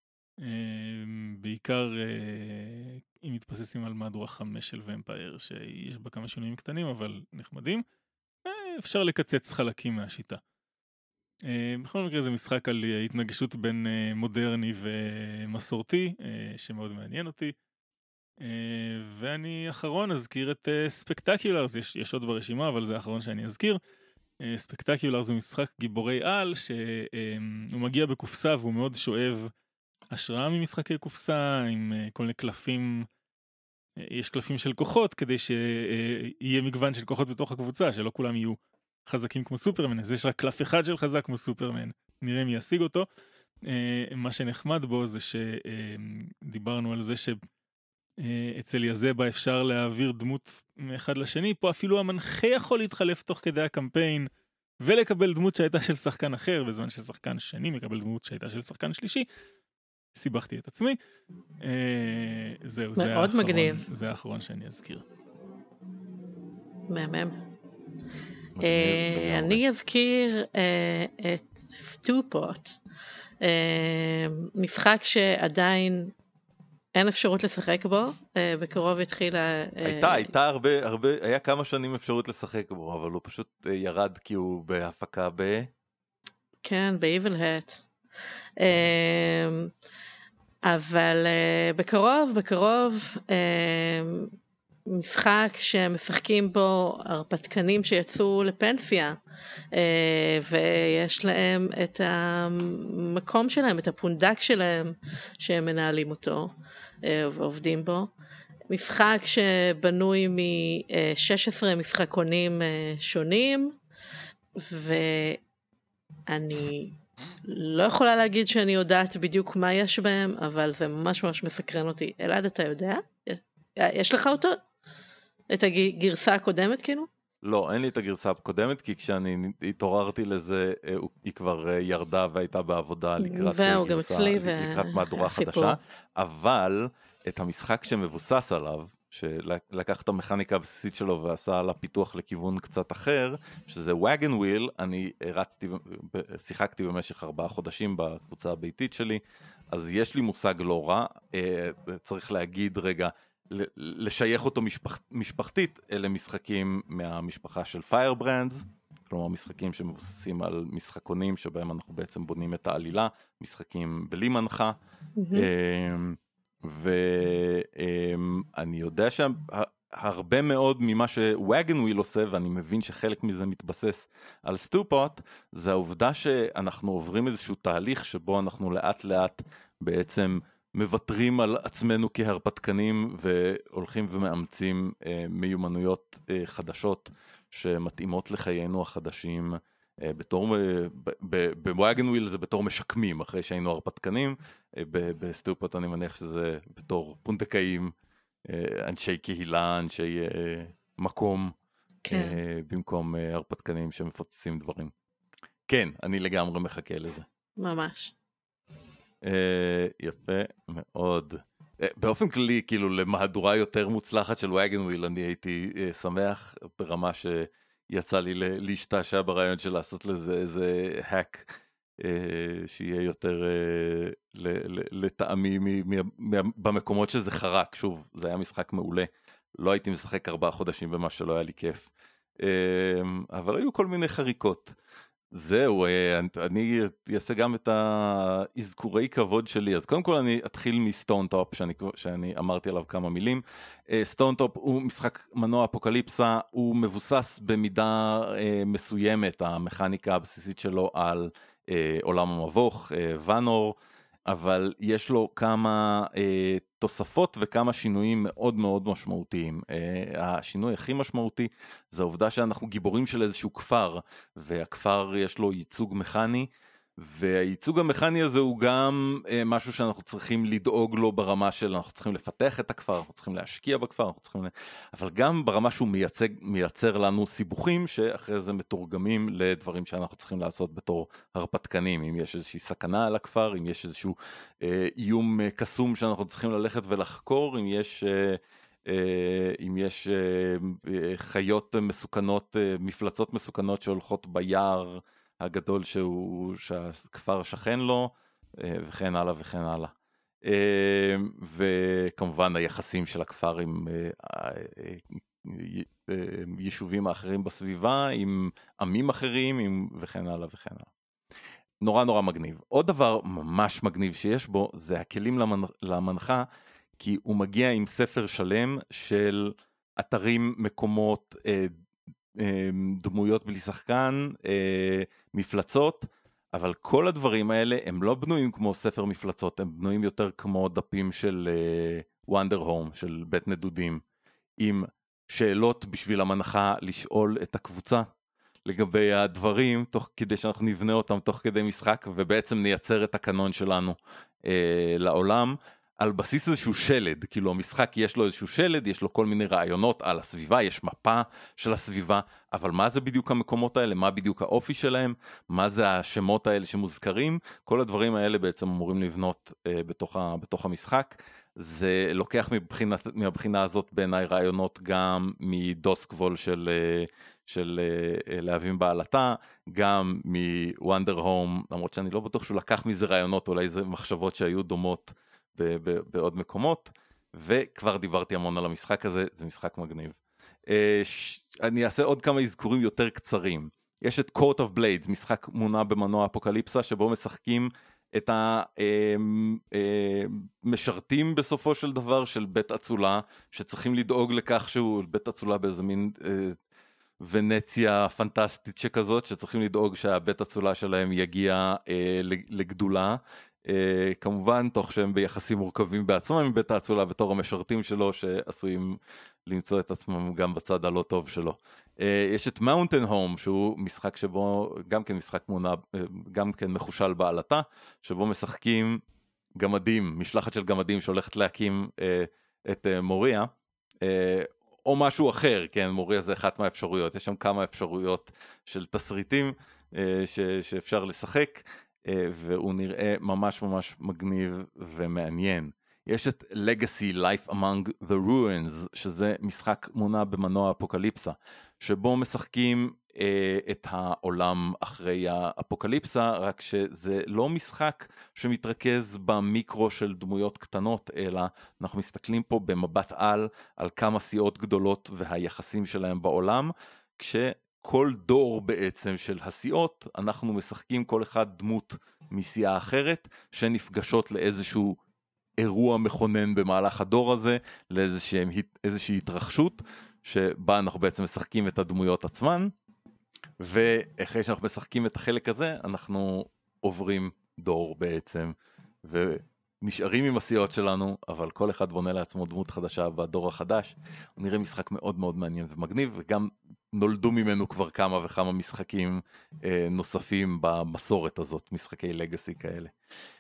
בעיקר אם מתבססים על מהדורה חמש של ומפייר, שיש בה כמה שינויים קטנים אבל נחמדים, אפשר לקצץ חלקים מהשיטה. בכל מקרה זה משחק על התנגשות בין מודרני ומסורתי, שמאוד מעניין אותי. ואני אחרון אזכיר את ספקטקולרס, יש, יש עוד ברשימה אבל זה האחרון שאני אזכיר. ספקטקולר זה משחק גיבורי על שהוא מגיע בקופסה והוא מאוד שואב השראה ממשחקי קופסה עם כל מיני קלפים, יש קלפים של כוחות כדי שיהיה מגוון של כוחות בתוך הקבוצה, שלא כולם יהיו חזקים כמו סופרמן, אז יש רק קלף אחד של חזק כמו סופרמן, נראה מי ישיג אותו. מה שנחמד בו זה שדיברנו על זה שאצל יזבה אפשר להעביר דמות מאחד לשני, פה אפילו המנחה יכול להתחלף תוך כדי הקמפיין ולקבל דמות שהייתה של שחקן אחר, בזמן ששחקן שני מקבל דמות שהייתה של שחקן שלישי. סיבכתי את עצמי. זהו, זה האחרון, זה האחרון שאני אזכיר. מהמם. אני אזכיר את סטופוט, משחק שעדיין אין אפשרות לשחק בו, בקרוב התחילה... הייתה, הייתה הרבה, הרבה, היה כמה שנים אפשרות לשחק בו, אבל הוא פשוט ירד כי הוא בהפקה ב... כן, ב-Evil Hat. אבל בקרוב, בקרוב, משחק שמשחקים בו הרפתקנים שיצאו לפנסיה, ויש להם את המקום שלהם, את הפונדק שלהם, שהם מנהלים אותו ועובדים בו. משחק שבנוי מ-שש עשרה משחקונים שונים, ואני לא יכולה להגיד שאני יודעת בדיוק מה יש בהם, אבל זה ממש ממש מסקרן אותי. אלעד, אתה יודע? יש לך אותו? את הגרסה הקודמת כאילו? לא, אין לי את הגרסה הקודמת, כי כשאני התעוררתי לזה, היא כבר ירדה והייתה בעבודה לקראת גרסה, לקראת מהדורה חדשה, אבל את המשחק שמבוסס עליו, שלקח את המכניקה הבסיסית שלו ועשה לה פיתוח לכיוון קצת אחר, שזה Wagon Wheel, אני רצתי, שיחקתי במשך ארבעה חודשים בקבוצה הביתית שלי, אז יש לי מושג לא רע, צריך להגיד רגע, לשייך אותו משפח, משפחתית, אלה משחקים מהמשפחה של Firebrands, כלומר משחקים שמבוססים על משחקונים שבהם אנחנו בעצם בונים את העלילה, משחקים בלי מנחה, mm-hmm. ואני יודע שהרבה מאוד ממה שוואגן וויל עושה, ואני מבין שחלק מזה מתבסס על סטופוט, זה העובדה שאנחנו עוברים איזשהו תהליך שבו אנחנו לאט לאט בעצם מוותרים על עצמנו כהרפתקנים והולכים ומאמצים מיומנויות חדשות שמתאימות לחיינו החדשים, בתור, בוואגן וויל זה בתור משקמים אחרי שהיינו הרפתקנים, בסטופוט אני מניח שזה בתור פונדקאים, אנשי קהילה, אנשי מקום, כן. במקום הרפתקנים שמפוצצים דברים. כן, אני לגמרי מחכה לזה. ממש. יפה מאוד. באופן כללי, כאילו, למהדורה יותר מוצלחת של וגן וויל, אני הייתי שמח ברמה שיצא לי להשתעשע ברעיון של לעשות לזה איזה hack, שיהיה יותר לטעמי במקומות שזה חרק. שוב, זה היה משחק מעולה, לא הייתי משחק ארבעה חודשים במה שלא היה לי כיף, אבל היו כל מיני חריקות. זהו, אני אעשה גם את האזכורי כבוד שלי. אז קודם כל אני אתחיל מסטון טופ, שאני, שאני אמרתי עליו כמה מילים. סטון טופ הוא משחק מנוע אפוקליפסה, הוא מבוסס במידה מסוימת, המכניקה הבסיסית שלו על עולם המבוך, ונור, אבל יש לו כמה אה, תוספות וכמה שינויים מאוד מאוד משמעותיים. אה, השינוי הכי משמעותי זה העובדה שאנחנו גיבורים של איזשהו כפר, והכפר יש לו ייצוג מכני, והייצוג המכני הזה הוא גם אה, משהו שאנחנו צריכים לדאוג לו ברמה של, אנחנו צריכים לפתח את הכפר, אנחנו צריכים להשקיע בכפר, אנחנו צריכים, אבל גם ברמה שהוא מייצג, מייצר לנו סיבוכים שאחרי זה מתורגמים לדברים שאנחנו צריכים לעשות בתור הרפתקנים. אם יש איזושהי סכנה על הכפר, אם יש איזשהו אה, איום אה, קסום שאנחנו צריכים ללכת ולחקור, אם יש... אה, אם יש חיות מסוכנות, מפלצות מסוכנות שהולכות ביער הגדול שהוא, שהכפר שכן לו, וכן הלאה וכן הלאה. וכמובן היחסים של הכפר עם יישובים האחרים בסביבה, עם עמים אחרים, עם וכן הלאה וכן הלאה. נורא נורא מגניב. עוד דבר ממש מגניב שיש בו, זה הכלים למנחה, כי הוא מגיע עם ספר שלם של אתרים, מקומות, אה, אה, דמויות בלי שחקן, אה, מפלצות, אבל כל הדברים האלה הם לא בנויים כמו ספר מפלצות, הם בנויים יותר כמו דפים של וונדר הום, של בית נדודים, עם שאלות בשביל המנחה לשאול את הקבוצה לגבי הדברים, תוך כדי שאנחנו נבנה אותם תוך כדי משחק, ובעצם נייצר את הקנון שלנו אה, לעולם, על בסיס איזשהו שלד. כאילו המשחק יש לו איזשהו שלד, יש לו כל מיני רעיונות על הסביבה, יש מפה של הסביבה, אבל מה זה בדיוק המקומות האלה, מה בדיוק האופי שלהם, מה זה השמות האלה שמוזכרים, כל הדברים האלה בעצם אמורים לבנות אה, בתוך, ה, בתוך המשחק. זה לוקח מבחינה, מהבחינה הזאת בעיניי רעיונות גם מדוסקוול של, של להבים בעלתה, גם מוונדר הום, למרות שאני לא בטוח שהוא לקח מזה רעיונות, אולי זה מחשבות שהיו דומות ב- ב- בעוד מקומות, וכבר דיברתי המון על המשחק הזה, זה משחק מגניב. אני אעשה עוד כמה אזכורים יותר קצרים. יש את Court of Blades, משחק מונע במנוע אפוקליפסה, שבו משחקים את המשרתים בסופו של דבר של בית אצולה, שצריכים לדאוג לכך שהוא בית אצולה באיזה מין ונציה פנטסטית שכזאת, שצריכים לדאוג שהבית אצולה שלהם יגיע לגדולה, כמובן תוך שהם ביחסים מורכבים בעצמם עם בית האצולה בתור המשרתים שלו, שעשויים למצוא את עצמם גם בצד הלא טוב שלו. יש את Mountain Home, שהוא משחק שבו, גם כן משחק מונע, גם כן מחושל בעלתה, שבו משחקים גמדים, משלחת של גמדים שהולכת להקים את מוריה, או משהו אחר, כן, מוריה זה אחת מהאפשרויות, יש שם כמה אפשרויות של תסריטים ש, שאפשר לשחק, והוא נראה ממש ממש מגניב ומעניין. יש את Legacy Life Among the Ruins, שזה משחק מונע במנוע אפוקליפסה, שבו משחקים אה, את העולם אחרי האפוקליפסה, רק שזה לא משחק שמתרכז במיקרו של דמויות קטנות, אלא אנחנו מסתכלים פה במבט על, על כמה סיעות גדולות והיחסים שלהם בעולם, כשכל דור בעצם של הסיעות, אנחנו משחקים כל אחד דמות מסיעה אחרת, שנפגשות לאיזשהו אירוע מכונן במהלך הדור הזה, לאיזושהי התרחשות, שבה אנחנו בעצם משחקים את הדמויות עצמן, ואחרי שאנחנו משחקים את החלק הזה, אנחנו עוברים דור בעצם, ונשארים עם הסיעות שלנו, אבל כל אחד בונה לעצמו דמות חדשה בדור החדש. הוא נראה משחק מאוד מאוד מעניין ומגניב, וגם נולדו ממנו כבר כמה וכמה משחקים אה, נוספים במסורת הזאת, משחקי לגאסי כאלה.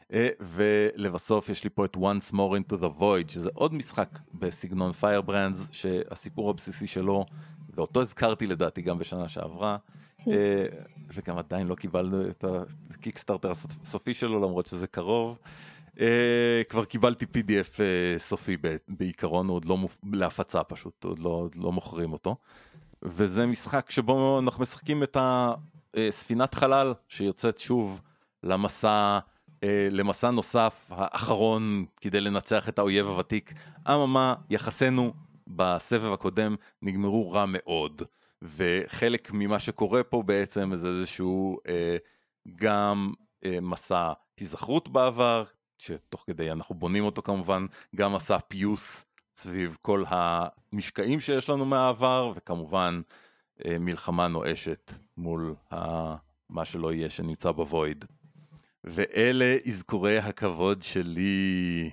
ולבסוף יש לי פה את Once More Into the Void, שזה עוד משחק בסגנון Firebrands, שהסיפור הבסיסי שלו, ואותו הזכרתי לדעתי גם בשנה שעברה, וגם עדיין לא קיבלנו את הקיקסטארטר הסופי שלו, למרות שזה קרוב. כבר קיבלתי פי די אף סופי בעיקרון, הוא עוד לא להפצה פשוט, עוד לא מוכרים אותו. וזה משחק שבו אנחנו משחקים את הספינת חלל שיוצאת שוב למסע, למסע נוסף האחרון כדי לנצח את האויב הוותיק. אממה, יחסינו בסבב הקודם נגמרו רע מאוד, וחלק ממה שקורה פה בעצם זה איזשהו גם מסע היזכרות בעבר, שתוך כדי אנחנו בונים אותו כמובן, גם מסע פיוס סביב כל המשקעים שיש לנו מהעבר, וכמובן מלחמה נואשת מול מה שלא יהיה שנמצא בוויד. ואלה אזכורי הכבוד שלי,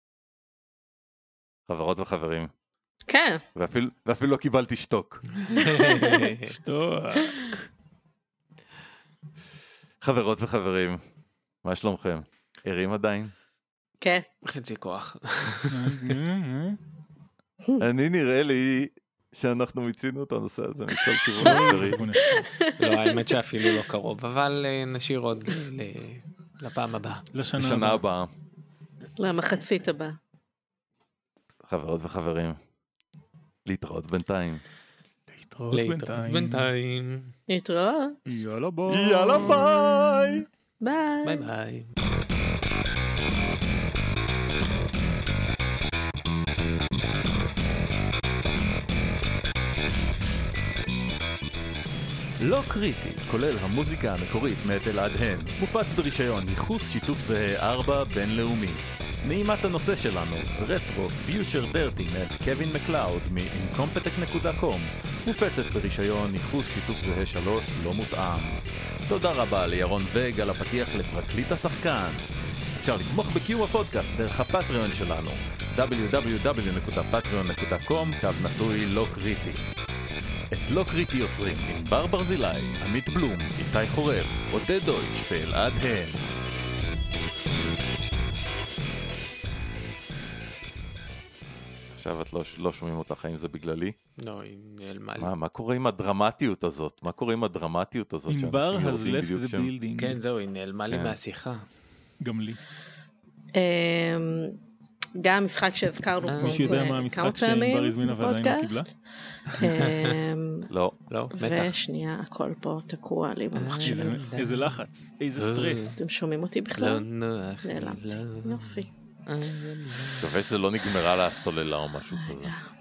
חברות וחברים. כן. ואפילו, ואפילו לא קיבלתי שטוק. שטוק. חברות וחברים, מה שלומכם? ערים עדיין? כן. חצי כוח. אני נראה לי שאנחנו מיצינו את הנושא הזה מכל כיוון אחרי. לא, האמת שאפילו לא קרוב, אבל נשאיר עוד לפעם הבאה. לשנה הבאה. למחצית הבאה. חברות וחברים, להתראות בינתיים. להתראות בינתיים. בינתיים. להתראות. יאללה ביי. יאללה ביי. ביי. ביי ביי. לא קריטי, כולל המוזיקה המקורית מאת אלעד הן, מופץ ברישיון ייחוס שיתוף זהה ארבע בינלאומי. נעימת הנושא שלנו, רטרו פיוטר דרטי מאת קווין מקלאוד מ-אינקומפטק נקודה קום, מופצת ברישיון ייחוס שיתוף זהה שלוש לא מותאם. תודה רבה לירון וג על הפתיח לפרקליט השחקן. אפשר לתמוך בקיום הפודקאסט דרך הפטריון שלנו, דאבליו דאבליו דאבליו נקודה פטריון נקודה קום קו נטוי לא קריטי. את לא קריטי יוצרים עם בר ברזילי, עמית בלום, איתי חורב, עודד דויטש ואלעד הן. עכשיו את לא, לא שומעים אותך, האם זה בגללי? לא, היא נעלמה לי. מה, מה קורה עם הדרמטיות הזאת? מה קורה עם הדרמטיות הזאת? עם בר has left the building. כן, זהו, היא נעלמה לי מהשיחה. גם לי. גם משחק שהזכרנו פה מישהו יודע מה המשחק שבר הזמינה ועדיין לא קיבלה? לא. לא, ושנייה, הכל פה תקוע לי במחשב. איזה לחץ, איזה סטרס. אתם שומעים אותי בכלל? נעלמתי, יופי. מקווה שזה לא נגמרה לה הסוללה או משהו כזה.